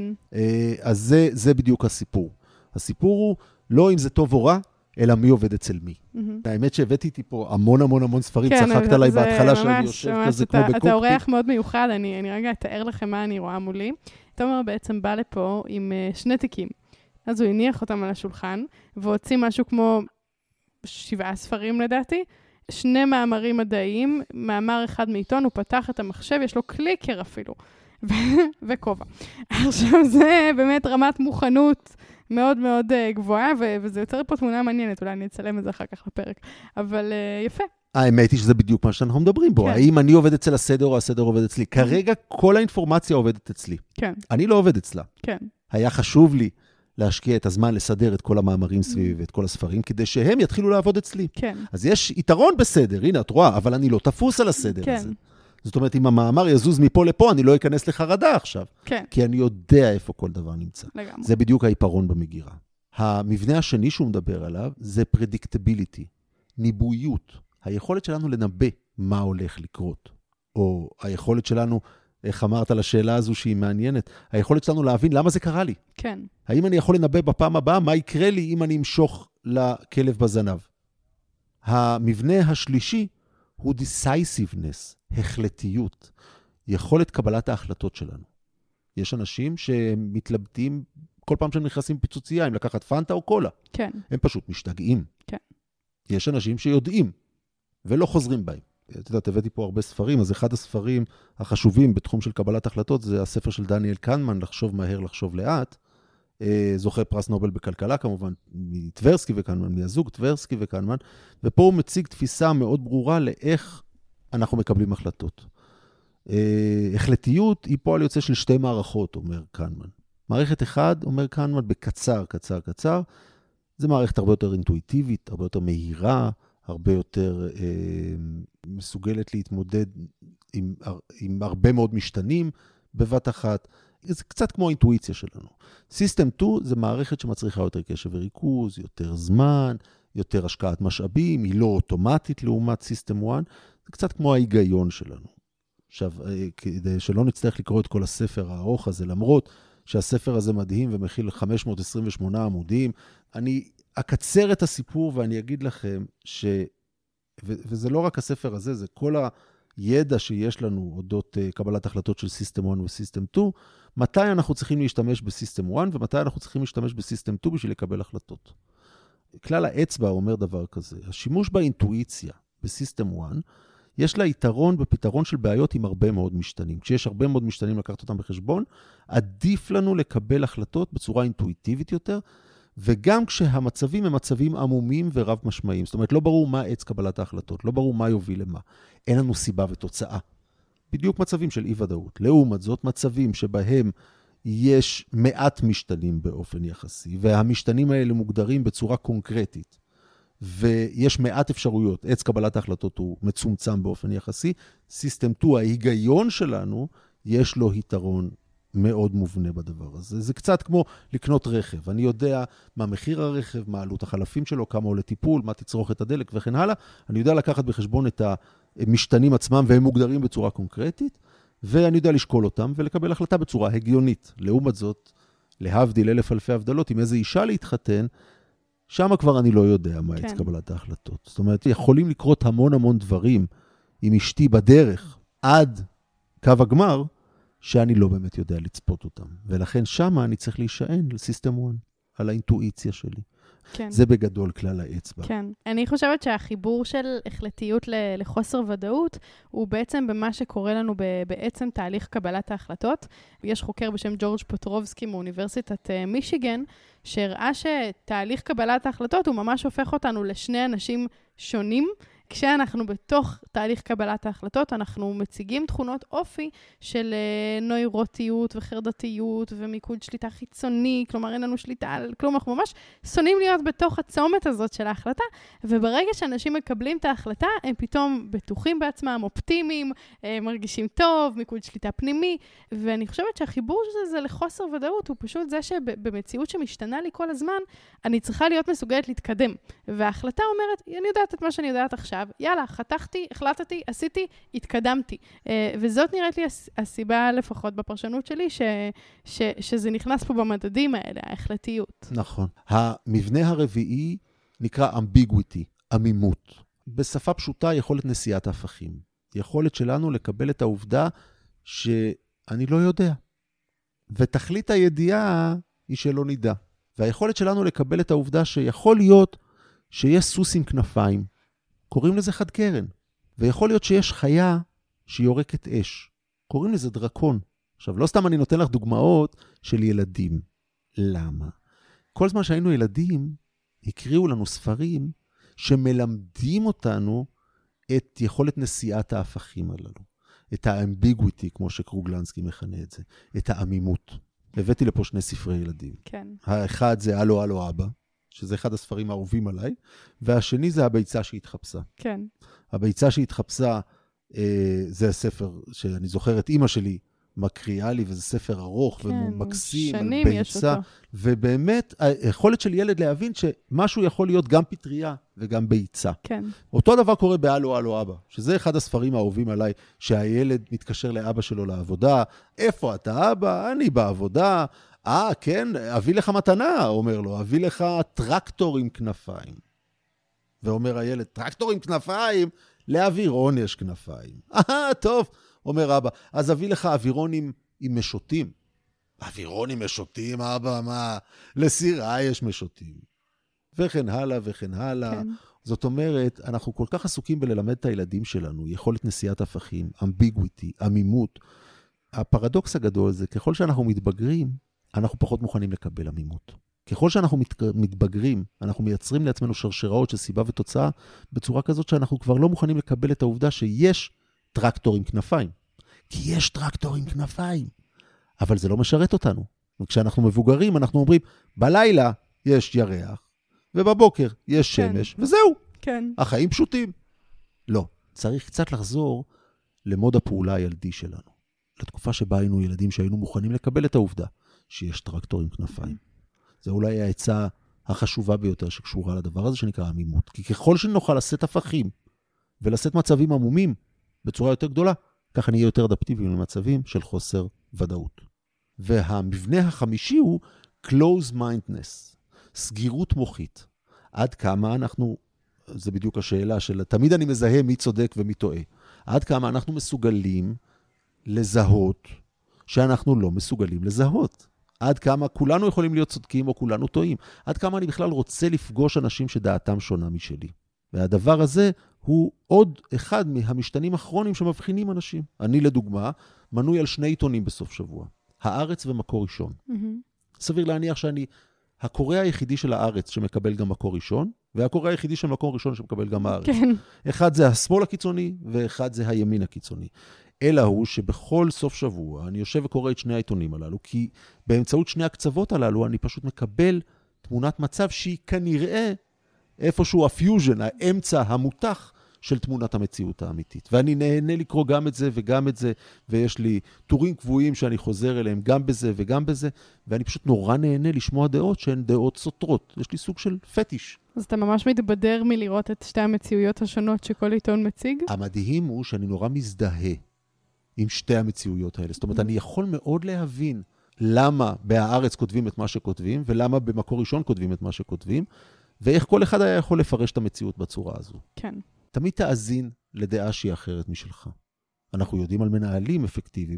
אז זה בדיוק הסיפור. הסיפור הוא לא אם זה טוב או רע, אלא מי עובד אצל מי. האמת שהבאתי איתי פה המון ספרים, צחקת עליי בהתחלה שאני יושב כזה כמו בקוקפיט. אתה אורח מאוד מיוחד, אני רגע אתאר לכם מה אני רואה מולי. תומר בעצם בא לפה עם 2 תיקים. אז הוא הניח אותם על השולחן, והוציא משהו כמו 7 ספרים לדעתי, 2 מאמרים מדעיים, מאמר אחד מעיתון, הוא פתח את המחשב, יש לו קליקר אפילו, וכובע. עכשיו זה באמת רמת מוכנות מאוד מאוד גבוהה, וזה יוצר פה תמונה מעניינת, אולי אני אצלם את זה אחר כך לפרק, אבל יפה. האמת היא שזה בדיוק מה שאנחנו מדברים בו. האם אני עובד אצל הסדר או הסדר עובד אצלי? כרגע כל האינפורמציה עובדת אצלי. כן. אני לא עובד אצלה. כן. היה חשוב לי להשקיע את הזמן לסדר את כל המאמרים סביב ואת כל הספרים, כדי שהם יתחילו לעבוד אצלי. כן. אז יש יתרון בסדר, הנה, את רואה, אבל אני לא תפוס על הסדר הזה. זאת אומרת, אם המאמר יזוז מפה לפה, אני לא אכנס לחרדה עכשיו. כן. כי אני יודע איפה כל דבר נמצא. לגמרי. זה בדיוק העיפרון במגירה. המבנה השני שהוא מדבר עליו, זה predictability, ניבואיות. היכולת שלנו לנבא מה הולך לקרות. או היכולת שלנו, איך אמרת על השאלה הזו שהיא מעניינת, היכולת שלנו להבין למה זה קרה לי. כן. האם אני יכול לנבא בפעם הבאה מה יקרה לי אם אני אמשוך לכלב בזנב? המבנה השלישי הוא decisiveness, החלטיות, יכולת קבלת ההחלטות שלנו. יש אנשים שמתלבטים כל פעם שהם נכנסים פיצוצייה, אם לקחת פנטה או קולה. כן. הם פשוט משתגעים. כן. יש אנשים שיודעים ולא חוזרים בהם. את יודעת, הבאתי פה הרבה ספרים, אז אחד הספרים החשובים בתחום של קבלת החלטות, זה הספר של דניאל קנמן, לחשוב מהר, לחשוב לאט, זוכה פרס נובל בכלכלה, כמובן, מטברסקי וקנמן, מהזוג טברסקי וקנמן, ופה הוא מציג תפיסה מאוד ברורה לאיך אנחנו מקבלים החלטות. החלטיות היא פועל יוצא של 2 מערכות, אומר קנמן. מערכת אחד, אומר קנמן, בקצר, זה מערכת הרבה יותר אינטואיטיבית, הרבה יותר מהירה, הרבה יותר מסוגלת להתמודד עם הרבה מאוד משתנים בבת אחת. זה קצת כמו האינטואיציה שלנו. סיסטם 2 זה מערכת שמצריכה יותר קשב וריכוז, יותר זמן, יותר השקעת משאבים, היא לא אוטומטית לעומת סיסטם 1, זה קצת כמו ההיגיון שלנו. עכשיו, כדי שלא נצטרך לקרוא את כל הספר הארוך הזה, למרות שהספר הזה מדהים ומכיל 528 עמודים, אני אקצר את הסיפור ואני אגיד לכם וזה לא רק הספר הזה, זה כל הידע שיש לנו אודות קבלת החלטות של סיסטם 1 וסיסטם 2, מתי אנחנו צריכים להשתמש בסיסטם 1 ומתי אנחנו צריכים להשתמש בסיסטם 2 בשביל לקבל החלטות. כלל האצבע אומר דבר כזה, השימוש באינטואיציה בסיסטם 1 יש לה יתרון בפתרון של בעיות עם הרבה מאוד משתנים. כשיש הרבה מאוד משתנים לקחת אותם בחשבון, עדיף לנו לקבל החלטות בצורה אינטואיטיבית יותר, וגם כשהמצבים הם מצבים עמומים ורב משמעיים. זאת אומרת, לא ברור מה עץ קבלת ההחלטות, לא ברור מה יוביל למה. אין לנו סיבה ותוצאה. בדיוק מצבים של אי-ודאות. לעומת זאת, מצבים שבהם יש מעט משתנים באופן יחסי, והמשתנים האלה מוגדרים בצורה קונקרטית, ויש מעט אפשרויות. עץ קבלת ההחלטות הוא מצומצם באופן יחסי. סיסטם 2, ההיגיון שלנו, יש לו יתרון מאוד מובנה בדבר הזה. זה קצת כמו לקנות רכב. אני יודע מה מחיר הרכב, מה עלות החלפים שלו, כמה עולה טיפול, מה תצרוכת הדלק וכן הלאה. אני יודע לקחת בחשבון את המשתנים עצמם, והם מוגדרים בצורה קונקרטית, ואני יודע לשקול אותם ולקבל החלטה בצורה הגיונית. לעומת זאת, להבדיל אלף אלפי הבדלות, עם איזה אישה להתחתן, שם כבר אני לא יודע מה עץ קבלת ההחלטות. זאת אומרת, יכולים לקרות המון המון דברים עם אשתי בדרך עד קו הגמר, שאני לא באמת יודע לצפות אותם. ולכן שם אני צריך להישען לסיסטם 1, על האינטואיציה שלי. כן. זה בגדול כלל האצבע. כן. אני חושבת שהחיבור של החלטיות לחוסר ודאות, הוא בעצם במה שקורה לנו בעצם תהליך קבלת ההחלטות. יש חוקר בשם ג'ורג' פטרובסקי מאוניברסיטת מישיגן, שהראה שתהליך קבלת ההחלטות הוא ממש הופך אותנו לשני אנשים שונים, כשאנחנו בתוך תהליך קבלת ההחלטות, אנחנו מציגים תכונות אופי של נוירוטיות וחרדתיות ומיקוד שליטה חיצוני, כלומר אין לנו שליטה על כלום, אנחנו ממש שונאים להיות בתוך הצומת הזאת של ההחלטה, וברגע שאנשים מקבלים את ההחלטה, הם פתאום בטוחים בעצמם, אופטימיים, מרגישים טוב, מיקוד שליטה פנימי, ואני חושבת שהחיבור של זה לחוסר ודאות, הוא פשוט זה שבמציאות שמשתנה לי כל הזמן, אני צריכה להיות מסוגלת להתקדם, וההחלטה אומרת, אני יודעת את מה שאני יודעת עכשיו, יאללה, חתכתי, החלטתי, עשיתי, התקדמתי. וזאת נראית לי הסיבה לפחות בפרשנות שלי, שזה נכנס פה במדדים האלה, ההחלטיות. נכון. המבנה הרביעי נקרא אמביגוויטי, עמימות. בשפה פשוטה יכולת נשיאת הפכים. יכולת שלנו לקבל את העובדה שאני לא יודע. ותכלית הידיעה היא שלא נדע. והיכולת שלנו לקבל את העובדה שיכול להיות שיש סוס עם כנפיים, קוראים לזה חד קרן. ויכול להיות שיש חיה שיורקת אש. קוראים לזה דרקון. עכשיו, לא סתם אני נותן לך דוגמאות של ילדים. למה? כל זמן שהיינו ילדים, הקריאו לנו ספרים שמלמדים אותנו את יכולת נשיאת ההפכים הללו. את האמביגוויטי, כמו שקרוגלנסקי מכנה את זה. את העמימות. הבאתי לפה שני ספרי ילדים. כן. האחד זה הלו הלו אבא. שזה אחד הספרים האהובים עליי, והשני זה הביצה שהתחפשה. כן. הביצה שהתחפשה, זה הספר שאני זוכר את אמא שלי מקריאה לי, וזה ספר ארוך כן, ומקסים, על שנים יש ביצה, אותו. ובאמת, היכולת של ילד להבין שמשהו יכול להיות גם פטריה וגם ביצה. כן. אותו דבר קורה בהלו הלו אבא, שזה אחד הספרים האהובים עליי, שהילד מתקשר לאבא שלו לעבודה, איפה אתה אבא? אני בעבודה, כן, אביא לך מתנה, אומר לו, אביא לך טרקטור עם כנפיים. ואומר הילד, טרקטור עם כנפיים? לאווירון יש כנפיים. טוב, אומר אבא, אז אביא לך אווירון עם משוטים. אווירון עם משוטים, אבא, מה? לסירה יש משוטים. וכן הלאה וכן הלאה. כן. זאת אומרת, אנחנו כל כך עסוקים בללמד את הילדים שלנו, יכולת נשיאת הפכים, אמביגוויטי, עמימות. הפרדוקס הגדול זה, ככל שאנחנו מתבגרים, אנחנו פחות מוכנים לקבל עמימות. ככל שאנחנו מתבגרים, אנחנו מייצרים לעצמנו שרשראות של סיבה ותוצאה, בצורה כזאת שאנחנו כבר לא מוכנים לקבל את העובדה שיש טרקטור עם כנפיים. כי יש טרקטור עם כנפיים. אבל זה לא משרת אותנו. וכשאנחנו מבוגרים, אנחנו אומרים, בלילה יש ירח, ובבוקר יש שמש, וזהו. כן. החיים פשוטים. לא. צריך קצת לחזור למוד הפעולה הילדי שלנו. לתקופה שבה היינו ילדים שהיינו מוכנים לקבל את העובדה שיש טרקטור עם כנפיים. זה אולי העצה החשובה ביותר שקשורה לדבר הזה שנקרא עמימות. כי ככל שנוכל לשאת הפכים ולשאת מצבים עמומים בצורה יותר גדולה, ככה נהיה יותר אדפטיביים למצבים של חוסר ודאות. והמבנה החמישי הוא close mindedness, סגירות מוחית. עד כמה אנחנו, זה בדיוק השאלה של, תמיד אני מזהה מי צודק ומי טועה. עד כמה אנחנו מסוגלים לזהות שאנחנו לא מסוגלים לזהות. עד כמה כולנו יכולים להיות צודקים או כולנו טועים. עד כמה אני בכלל רוצה לפגוש אנשים שדעתם שונה משלי. והדבר הזה הוא עוד אחד מהמשתנים הכרוניים שמבחינים אנשים. אני לדוגמה, מנוי על 2 עיתונים בסוף שבוע, הארץ ומקור ראשון. סביר להניח שאני הקורא היחידי של הארץ שמקבל גם מקור ראשון, והקורא היחידי של מקור ראשון שמקבל גם הארץ. כן. אחד זה השמאל הקיצוני, ואחד זה הימין הקיצוני. אלא הוא שבכל סוף שבוע אני יושב וקורא את 2 העיתונים הללו, כי באמצעות 2 הקצוות הללו אני פשוט מקבל תמונת מצב שהיא כנראה איפשהו הפיוז'ן, האמצע המותח של תמונת המציאות האמיתית. ואני נהנה לקרוא גם את זה וגם את זה, ויש לי טורים קבועים שאני חוזר אליהם גם בזה וגם בזה, ואני פשוט נורא נהנה לשמוע דעות שהן דעות סותרות. יש לי סוג של פטיש. אז אתה ממש מתבדר מלראות את 2 המציאויות השונות שכל עיתון מציג? המדהים הוא שאני נורא מזדהה עם 2 המציאויות האלה. זאת אומרת, אני יכול מאוד להבין למה בהארץ כותבים את מה שכותבים, ולמה במקור ראשון כותבים את מה שכותבים, ואיך כל אחד היה יכול לפרש את המציאות בצורה הזו. כן. תמיד תאזין לדעה שהיא אחרת משלך. אנחנו יודעים על מנהלים אפקטיביים,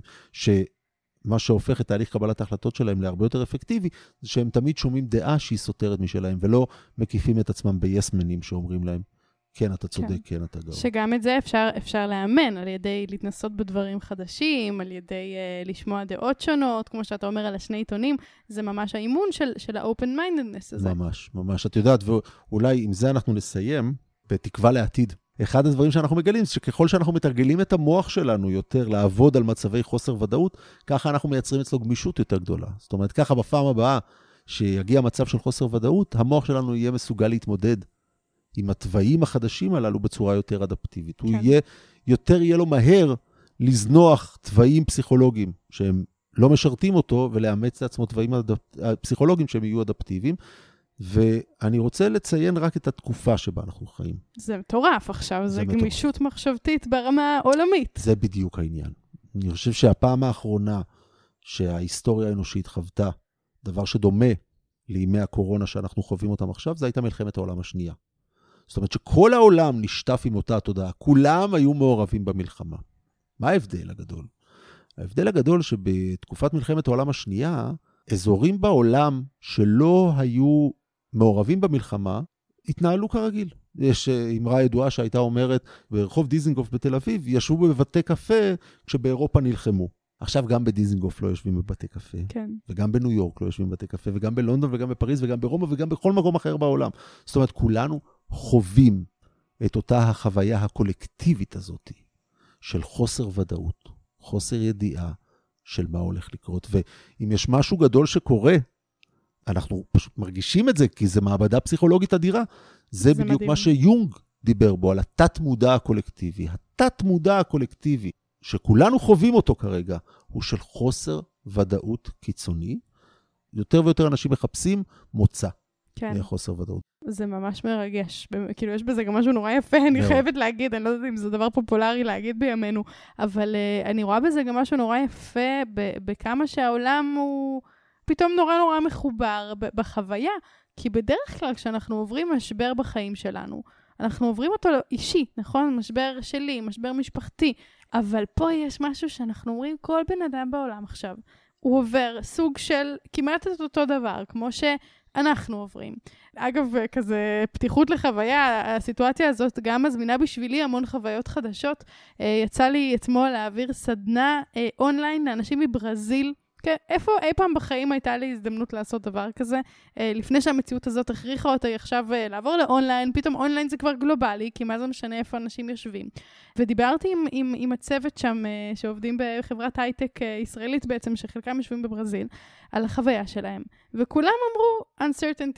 שמה שהופך את תהליך קבלת ההחלטות שלהם להרבה יותר אפקטיבי, זה שהם תמיד שומעים דעה שהיא סותרת משלהם, ולא מקיפים את עצמם ביסמנים שאומרים להם, כן, אתה צודק, כן, אתה גאון. שגם את זה אפשר לאמן על ידי להתנסות בדברים חדשים, על ידי לשמוע דעות שונות, כמו שאתה אומר על 2 עיתונים, זה ממש האימון של ה-open-mindedness הזה. ממש, ממש. את יודעת, ואולי עם זה אנחנו נסיים בתקווה לעתיד. אחד הדברים שאנחנו מגלים, שככל שאנחנו מתרגלים את המוח שלנו יותר לעבוד על מצבי חוסר ודאות, ככה אנחנו מייצרים אצלו גמישות יותר גדולה. זאת אומרת, ככה בפעם הבאה שיגיע מצב של חוסר ודאות, המוח שלנו יהיה מסוגל להתמודד עם התוואים החדשים הללו בצורה יותר אדפטיבית. כן. יהיה לו מהר לזנוח תוואים פסיכולוגיים שהם לא משרתים אותו, ולאמץ לעצמו תוואים פסיכולוגיים שהם יהיו אדפטיביים. ואני רוצה לציין רק את התקופה שבה אנחנו חיים. זה מטורף עכשיו, זה גמישות מחשבתית ברמה עולמית. זה בדיוק העניין. אני חושב שהפעם האחרונה שההיסטוריה האנושית חוותה דבר שדומה לימי הקורונה שאנחנו חווים אותם עכשיו, זה הייתה מלחמת העולם השנייה. זאת אומרת שכל העולם נשטף עם אותה תודעה, כולם היו מעורבים במלחמה. מה ההבדל הגדול? ההבדל הגדול שבתקופת מלחמת העולם השנייה, אזורים בעולם שלא היו מעורבים במלחמה, התנהלו כרגיל. יש אמרה ידועה שהייתה אומרת, ברחוב דיזנגוף בתל אביב, ישבו בבתי קפה כשבאירופה נלחמו. עכשיו גם בדיזנגוף לא יושבים בבתי קפה, כן. וגם בניו יורק לא יושבים בבתי קפה, וגם בלונדון וגם בפריז וגם ברומא וגם בכל מקום אחר בעולם. זאת אומרת, כולנו חווים את אותה החוויה הקולקטיבית הזאת של חוסר ודאות, חוסר ידיעה של מה הולך לקרות. ואם יש משהו גדול שקורה, אנחנו פשוט מרגישים את זה, כי זה מעבדה פסיכולוגית אדירה. זה בדיוק מדהים. מה שיונג דיבר בו, על התת-מודע הקולקטיבי. התת-מודע הקולקטיבי, שכולנו חווים אותו כרגע, הוא של חוסר ודאות קיצוני. יותר ויותר אנשים מחפשים מוצא. כן. לחוסר ודאות. זה ממש מרגש. כאילו, יש בזה גם משהו נורא יפה, אני חייבת להגיד, אני לא יודעת אם זה דבר פופולרי להגיד בימינו, אבל אני רואה בזה גם משהו נורא יפה, בכמה שהעולם הוא פתאום נורא נורא מחובר בחוויה, כי בדרך כלל כשאנחנו עוברים משבר בחיים שלנו, אנחנו עוברים אותו אישי, נכון? משבר שלי, משבר משפחתי, אבל פה יש משהו שאנחנו אומרים, כל בן אדם בעולם עכשיו, הוא עובר סוג של כמעט את אותו דבר, כמו שאנחנו עוברים. אגב, כזה פתיחות לחוויה, הסיטואציה הזאת גם מזמינה בשבילי המון חוויות חדשות. יצא לי אתמול להעביר סדנה אונליין לאנשים מברזיל, איפה אי פעם בחיים הייתה לי הזדמנות לעשות דבר כזה, לפני שהמציאות הזאת הכריחה אותי עכשיו לעבור לאונליין, פתאום אונליין זה כבר גלובלי, כי מה זה משנה איפה אנשים יושבים. ודיברתי עם הצוות שם, שעובדים בחברת הייטק ישראלית בעצם, שחלקם יושבים בברזיל, על החוויה שלהם. וכולם אמרו,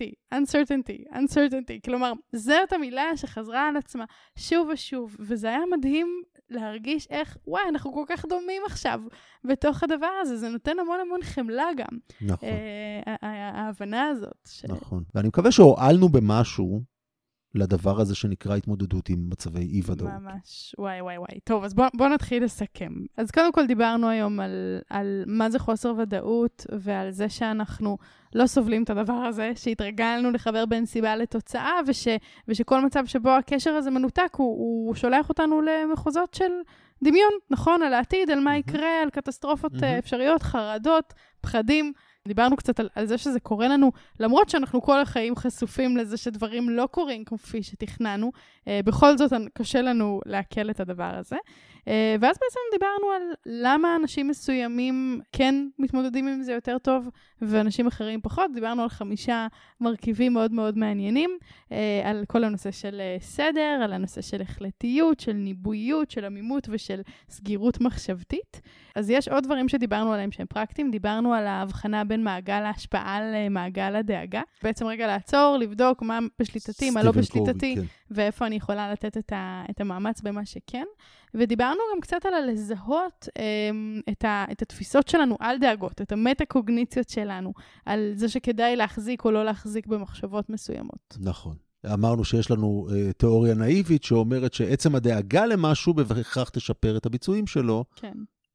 uncertainty. כלומר, זאת המילה שחזרה על עצמה שוב ושוב, וזה היה מדהים להרגיש איך, וואי, אנחנו כל כך דומים עכשיו בתוך הדבר הזה. זה נותן המון המון חמלה גם. נכון. ההבנה הזאת. נכון. ואני מקווה שהועלנו במשהו לדבר הזה שנקרא התמודדות עם מצבי אי-ודאות. ממש. וואי. טוב, אז בוא נתחיל לסכם. אז קודם כל דיברנו היום על מה זה חוסר ודאות, ועל זה שאנחנו לא סובלים את הדבר הזה, שהתרגלנו לחבר בין סיבה לתוצאה, ושכל מצב שבו הקשר הזה מנותק, הוא שולח אותנו למחוזות של דמיון, נכון? על העתיד, על מה יקרה, על קטסטרופות אפשריות, חרדות, פחדים. דיברנו קצת על זה שזה קורה לנו, למרות שאנחנו כל החיים חשופים לזה שדברים לא קורים כפי שתכננו, בכל זאת קשה לנו להקל את הדבר הזה. ואז בעצם דיברנו על למה אנשים מסוימים כן מתמודדים עם זה יותר טוב, ואנשים אחרים פחות. דיברנו על 5 מרכיבים מאוד מאוד מעניינים, על כל הנושא של סדר, על הנושא של החלטיות, של ניבויות, של עמימות ושל סגירות מחשבתית. אז יש עוד דברים שדיברנו עליהם שהם פרקטיים. דיברנו על ההבחנה בין מעגל ההשפעה למעגל הדאגה. בעצם רגע לעצור, לבדוק מה בשליטתי, מה לא בשליטתי, כן. ואיפה אני יכולה לתת את המאמץ במה שכן. ודיברנו גם קצת על לזהות את התפיסות שלנו על דאגות, את המטה-קוגניציות שלנו, על זה שכדאי להחזיק או לא להחזיק במחשבות מסוימות. נכון. אמרנו שיש לנו תיאוריה נאיבית שאומרת שעצם הדאגה למשהו בהכרח תשפר את הביצועים שלו, כן.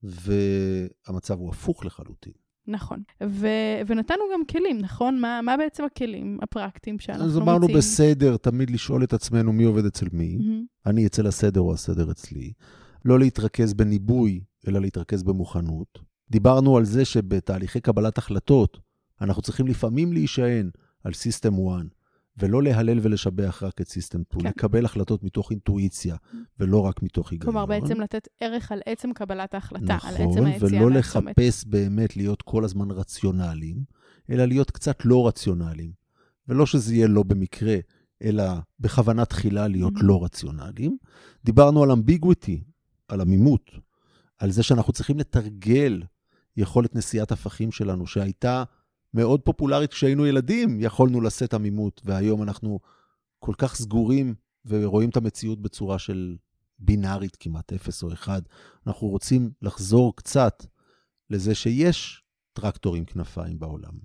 והמצב הוא הפוך לחלוטין. נכון. ונתנו גם כלים, נכון? מה בעצם הכלים הפרקטיים שאנחנו מוצאים? אז אמרנו בסדר, תמיד לשאול את עצמנו מי עובד אצל מי. אני אצל הסדר או הסדר אצלי. לא להתרכז בניבוי, אלא להתרכז במוכנות. דיברנו על זה שבתהליכי קבלת החלטות, אנחנו צריכים לפעמים להישען על סיסטם 1, ולא להלל ולשבח רק את סיסטם 2, כן. לקבל החלטות מתוך אינטואיציה, ולא רק מתוך היגיון. כלומר, בעצם לתת ערך על עצם קבלת ההחלטה, נכון, על עצם היציאה ולא לחפש באמת להיות כל הזמן רציונליים, אלא להיות קצת לא רציונליים. ולא שזה יהיה לא במקרה, אלא בכוונה תחילה להיות לא רציונליים. דיברנו על אמביגוויטי, על עמימות, על זה שאנחנו צריכים לתרגל יכולת נשיאת הפכים שלנו, שהייתה מאוד פופולרית כשהיינו ילדים, יכולנו לשאת עמימות, והיום אנחנו כל כך סגורים ורואים את המציאות בצורה של בינארית כמעט, 0 או 1. אנחנו רוצים לחזור קצת לזה שיש טרקטורים כנפיים בעולם.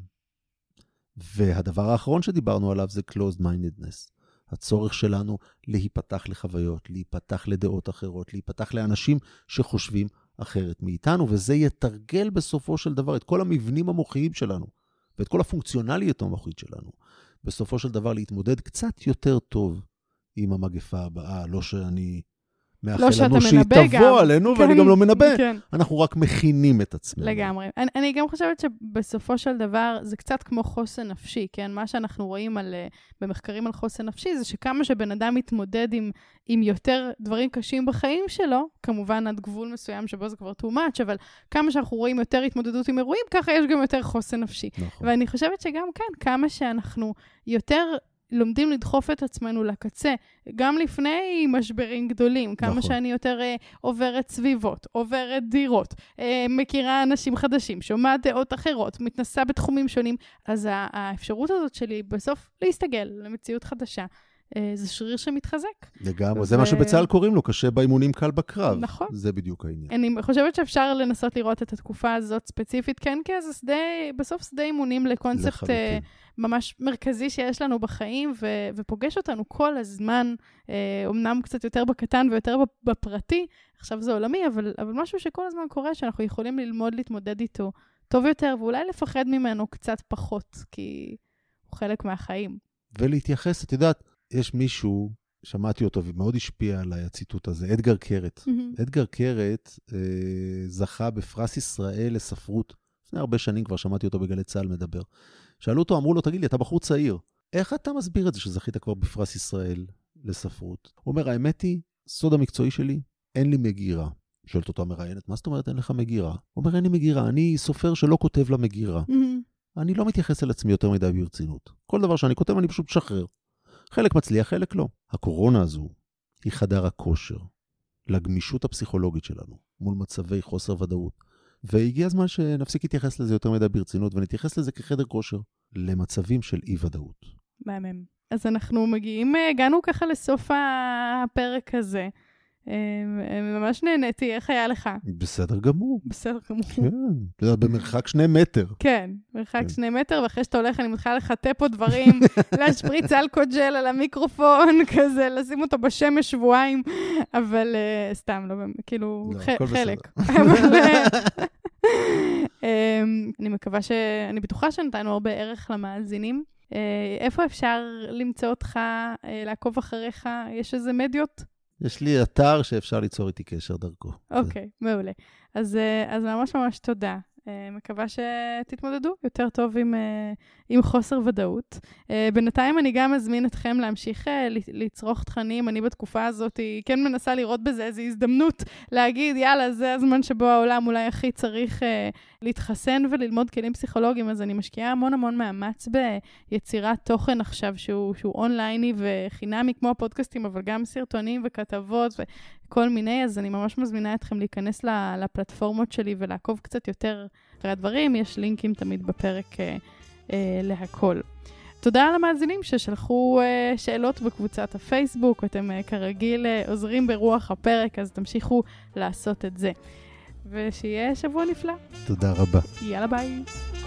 והדבר האחרון שדיברנו עליו זה closed mindedness. הצורך שלנו להיפתח לחוויות, להיפתח לדעות אחרות, להיפתח לאנשים שחושבים אחרת מאיתנו, וזה יתרגל בסופו של דבר את כל המבנים המוחיים שלנו, ואת כל הפונקציונליות המוחית שלנו. בסופו של דבר להתמודד קצת יותר טוב עם המגפה הבאה, לא שאני מאחל לנו שהיא תבוא עלינו, ואני גם לא מנבא. אנחנו רק מכינים את עצמנו. לגמרי. אני גם חושבת שבסופו של דבר זה קצת כמו חוסן נפשי, כן? מה שאנחנו רואים במחקרים על חוסן נפשי, זה שכמה שבן אדם מתמודד עם יותר דברים קשים בחיים שלו, כמובן עד גבול מסוים שבו זה כבר too much, אבל כמה שאנחנו רואים יותר התמודדות עם אירועים, ככה יש גם יותר חוסן נפשי. נכון. ואני חושבת שגם כאן, כמה שאנחנו יותר לומדים לדחוף את עצמנו לקצה, גם לפני משברים גדולים, כמה נכון. שאני יותר עוברת סביבות, עוברת דירות, מכירה אנשים חדשים, שומעת דעות אחרות, מתנסה בתחומים שונים, אז האפשרות הזאת שלי בסוף להסתגל למציאות חדשה, זה שריר שמתחזק. לגמרי, זה מה שבצה"ל קוראים לו, קשה באימונים קל בקרב. נכון. זה בדיוק העניין. אני חושבת שאפשר לנסות לראות את התקופה הזאת ספציפית, כן, כי זה בסוף שדה אימונים לקונספט ממש מרכזי שיש לנו בחיים, ופוגש אותנו כל הזמן, אמנם קצת יותר בקטן ויותר בפרטי, עכשיו זה עולמי, אבל משהו שכל הזמן קורה, שאנחנו יכולים ללמוד להתמודד איתו טוב יותר, ואולי לפחד ממנו קצת פחות, כי הוא חלק מהחיים. ולהתייחס, את יודעת, יש מישהו, שמעתי אותו ומאוד השפיע עליי הציטוט הזה, אדגר קרת. אדגר קרת זכה בפרס ישראל לספרות. לפני הרבה שנים כבר שמעתי אותו בגלי צה"ל מדבר. שאלו אותו, אמרו לו, תגיד לי, אתה בחור צעיר. איך אתה מסביר את זה שזכית כבר בפרס ישראל לספרות? הוא אומר, האמת היא, סוד המקצועי שלי, אין לי מגירה. שואלת אותו המראיינת, מה זאת אומרת אין לך מגירה? הוא אומר, אין לי מגירה, אני סופר שלא כותב לה מגירה. אני לא מתייחס אל עצמי יותר מדי ברצינות. כל דבר שאני כותב, אני פשוט משחרר. חלק מצליח, חלק לא. הקורונה הזו היא חדר הכושר לגמישות הפסיכולוגית שלנו מול מצבי חוסר ודאות. והגיע הזמן שנפסיק להתייחס לזה יותר מדי ברצינות, ונתייחס לזה כחדר כושר למצבים של אי-ודאות. מהמם. אז אנחנו הגענו ככה לסוף הפרק הזה. ממש נהניתי, איך היה לך? בסדר גמור. בסדר גמור. כן, במרחק 2 מטר. כן, מרחק 2 מטר, ואחרי שאתה הולך אני מתחילה לחטא פה דברים, להשפריץ אלכוג'ל על המיקרופון, כזה, לשים אותו בשמש שבועיים, אבל סתם, לא, כאילו, חלק. אני מקווה אני בטוחה שנתנו הרבה ערך למאזינים. איפה אפשר למצוא אותך, לעקוב אחריך? יש איזה מדיות? יש לי אתר שאפשר ליצור איתי קשר דרכו. אוקיי, מעולה. אז ממש ממש תודה מקווה שתתמודדו יותר טוב עם חוסר ודאות. בינתיים אני גם אזמין אתכם להמשיך לצרוך תכנים. אני בתקופה הזאת כן מנסה לראות בזה איזו הזדמנות להגיד, יאללה, זה הזמן שבו העולם אולי הכי צריך להתחסן וללמוד כלים פסיכולוגיים, אז אני משקיעה המון המון מאמץ ביצירת תוכן עכשיו שהוא אונלייני וחינמי כמו הפודקאסטים, אבל גם סרטונים וכתבות וכל מיני, אז אני ממש מזמינה אתכם להיכנס לפלטפורמות שלי ולעקוב קצת יותר אחרי הדברים. יש לינקים תמיד בפרק להכל. תודה למאזינים ששלחו שאלות בקבוצת הפייסבוק, אתם כרגיל עוזרים ברוח הפרק, אז תמשיכו לעשות את זה. ושיהיה שבוע נפלא. תודה רבה. יאללה ביי.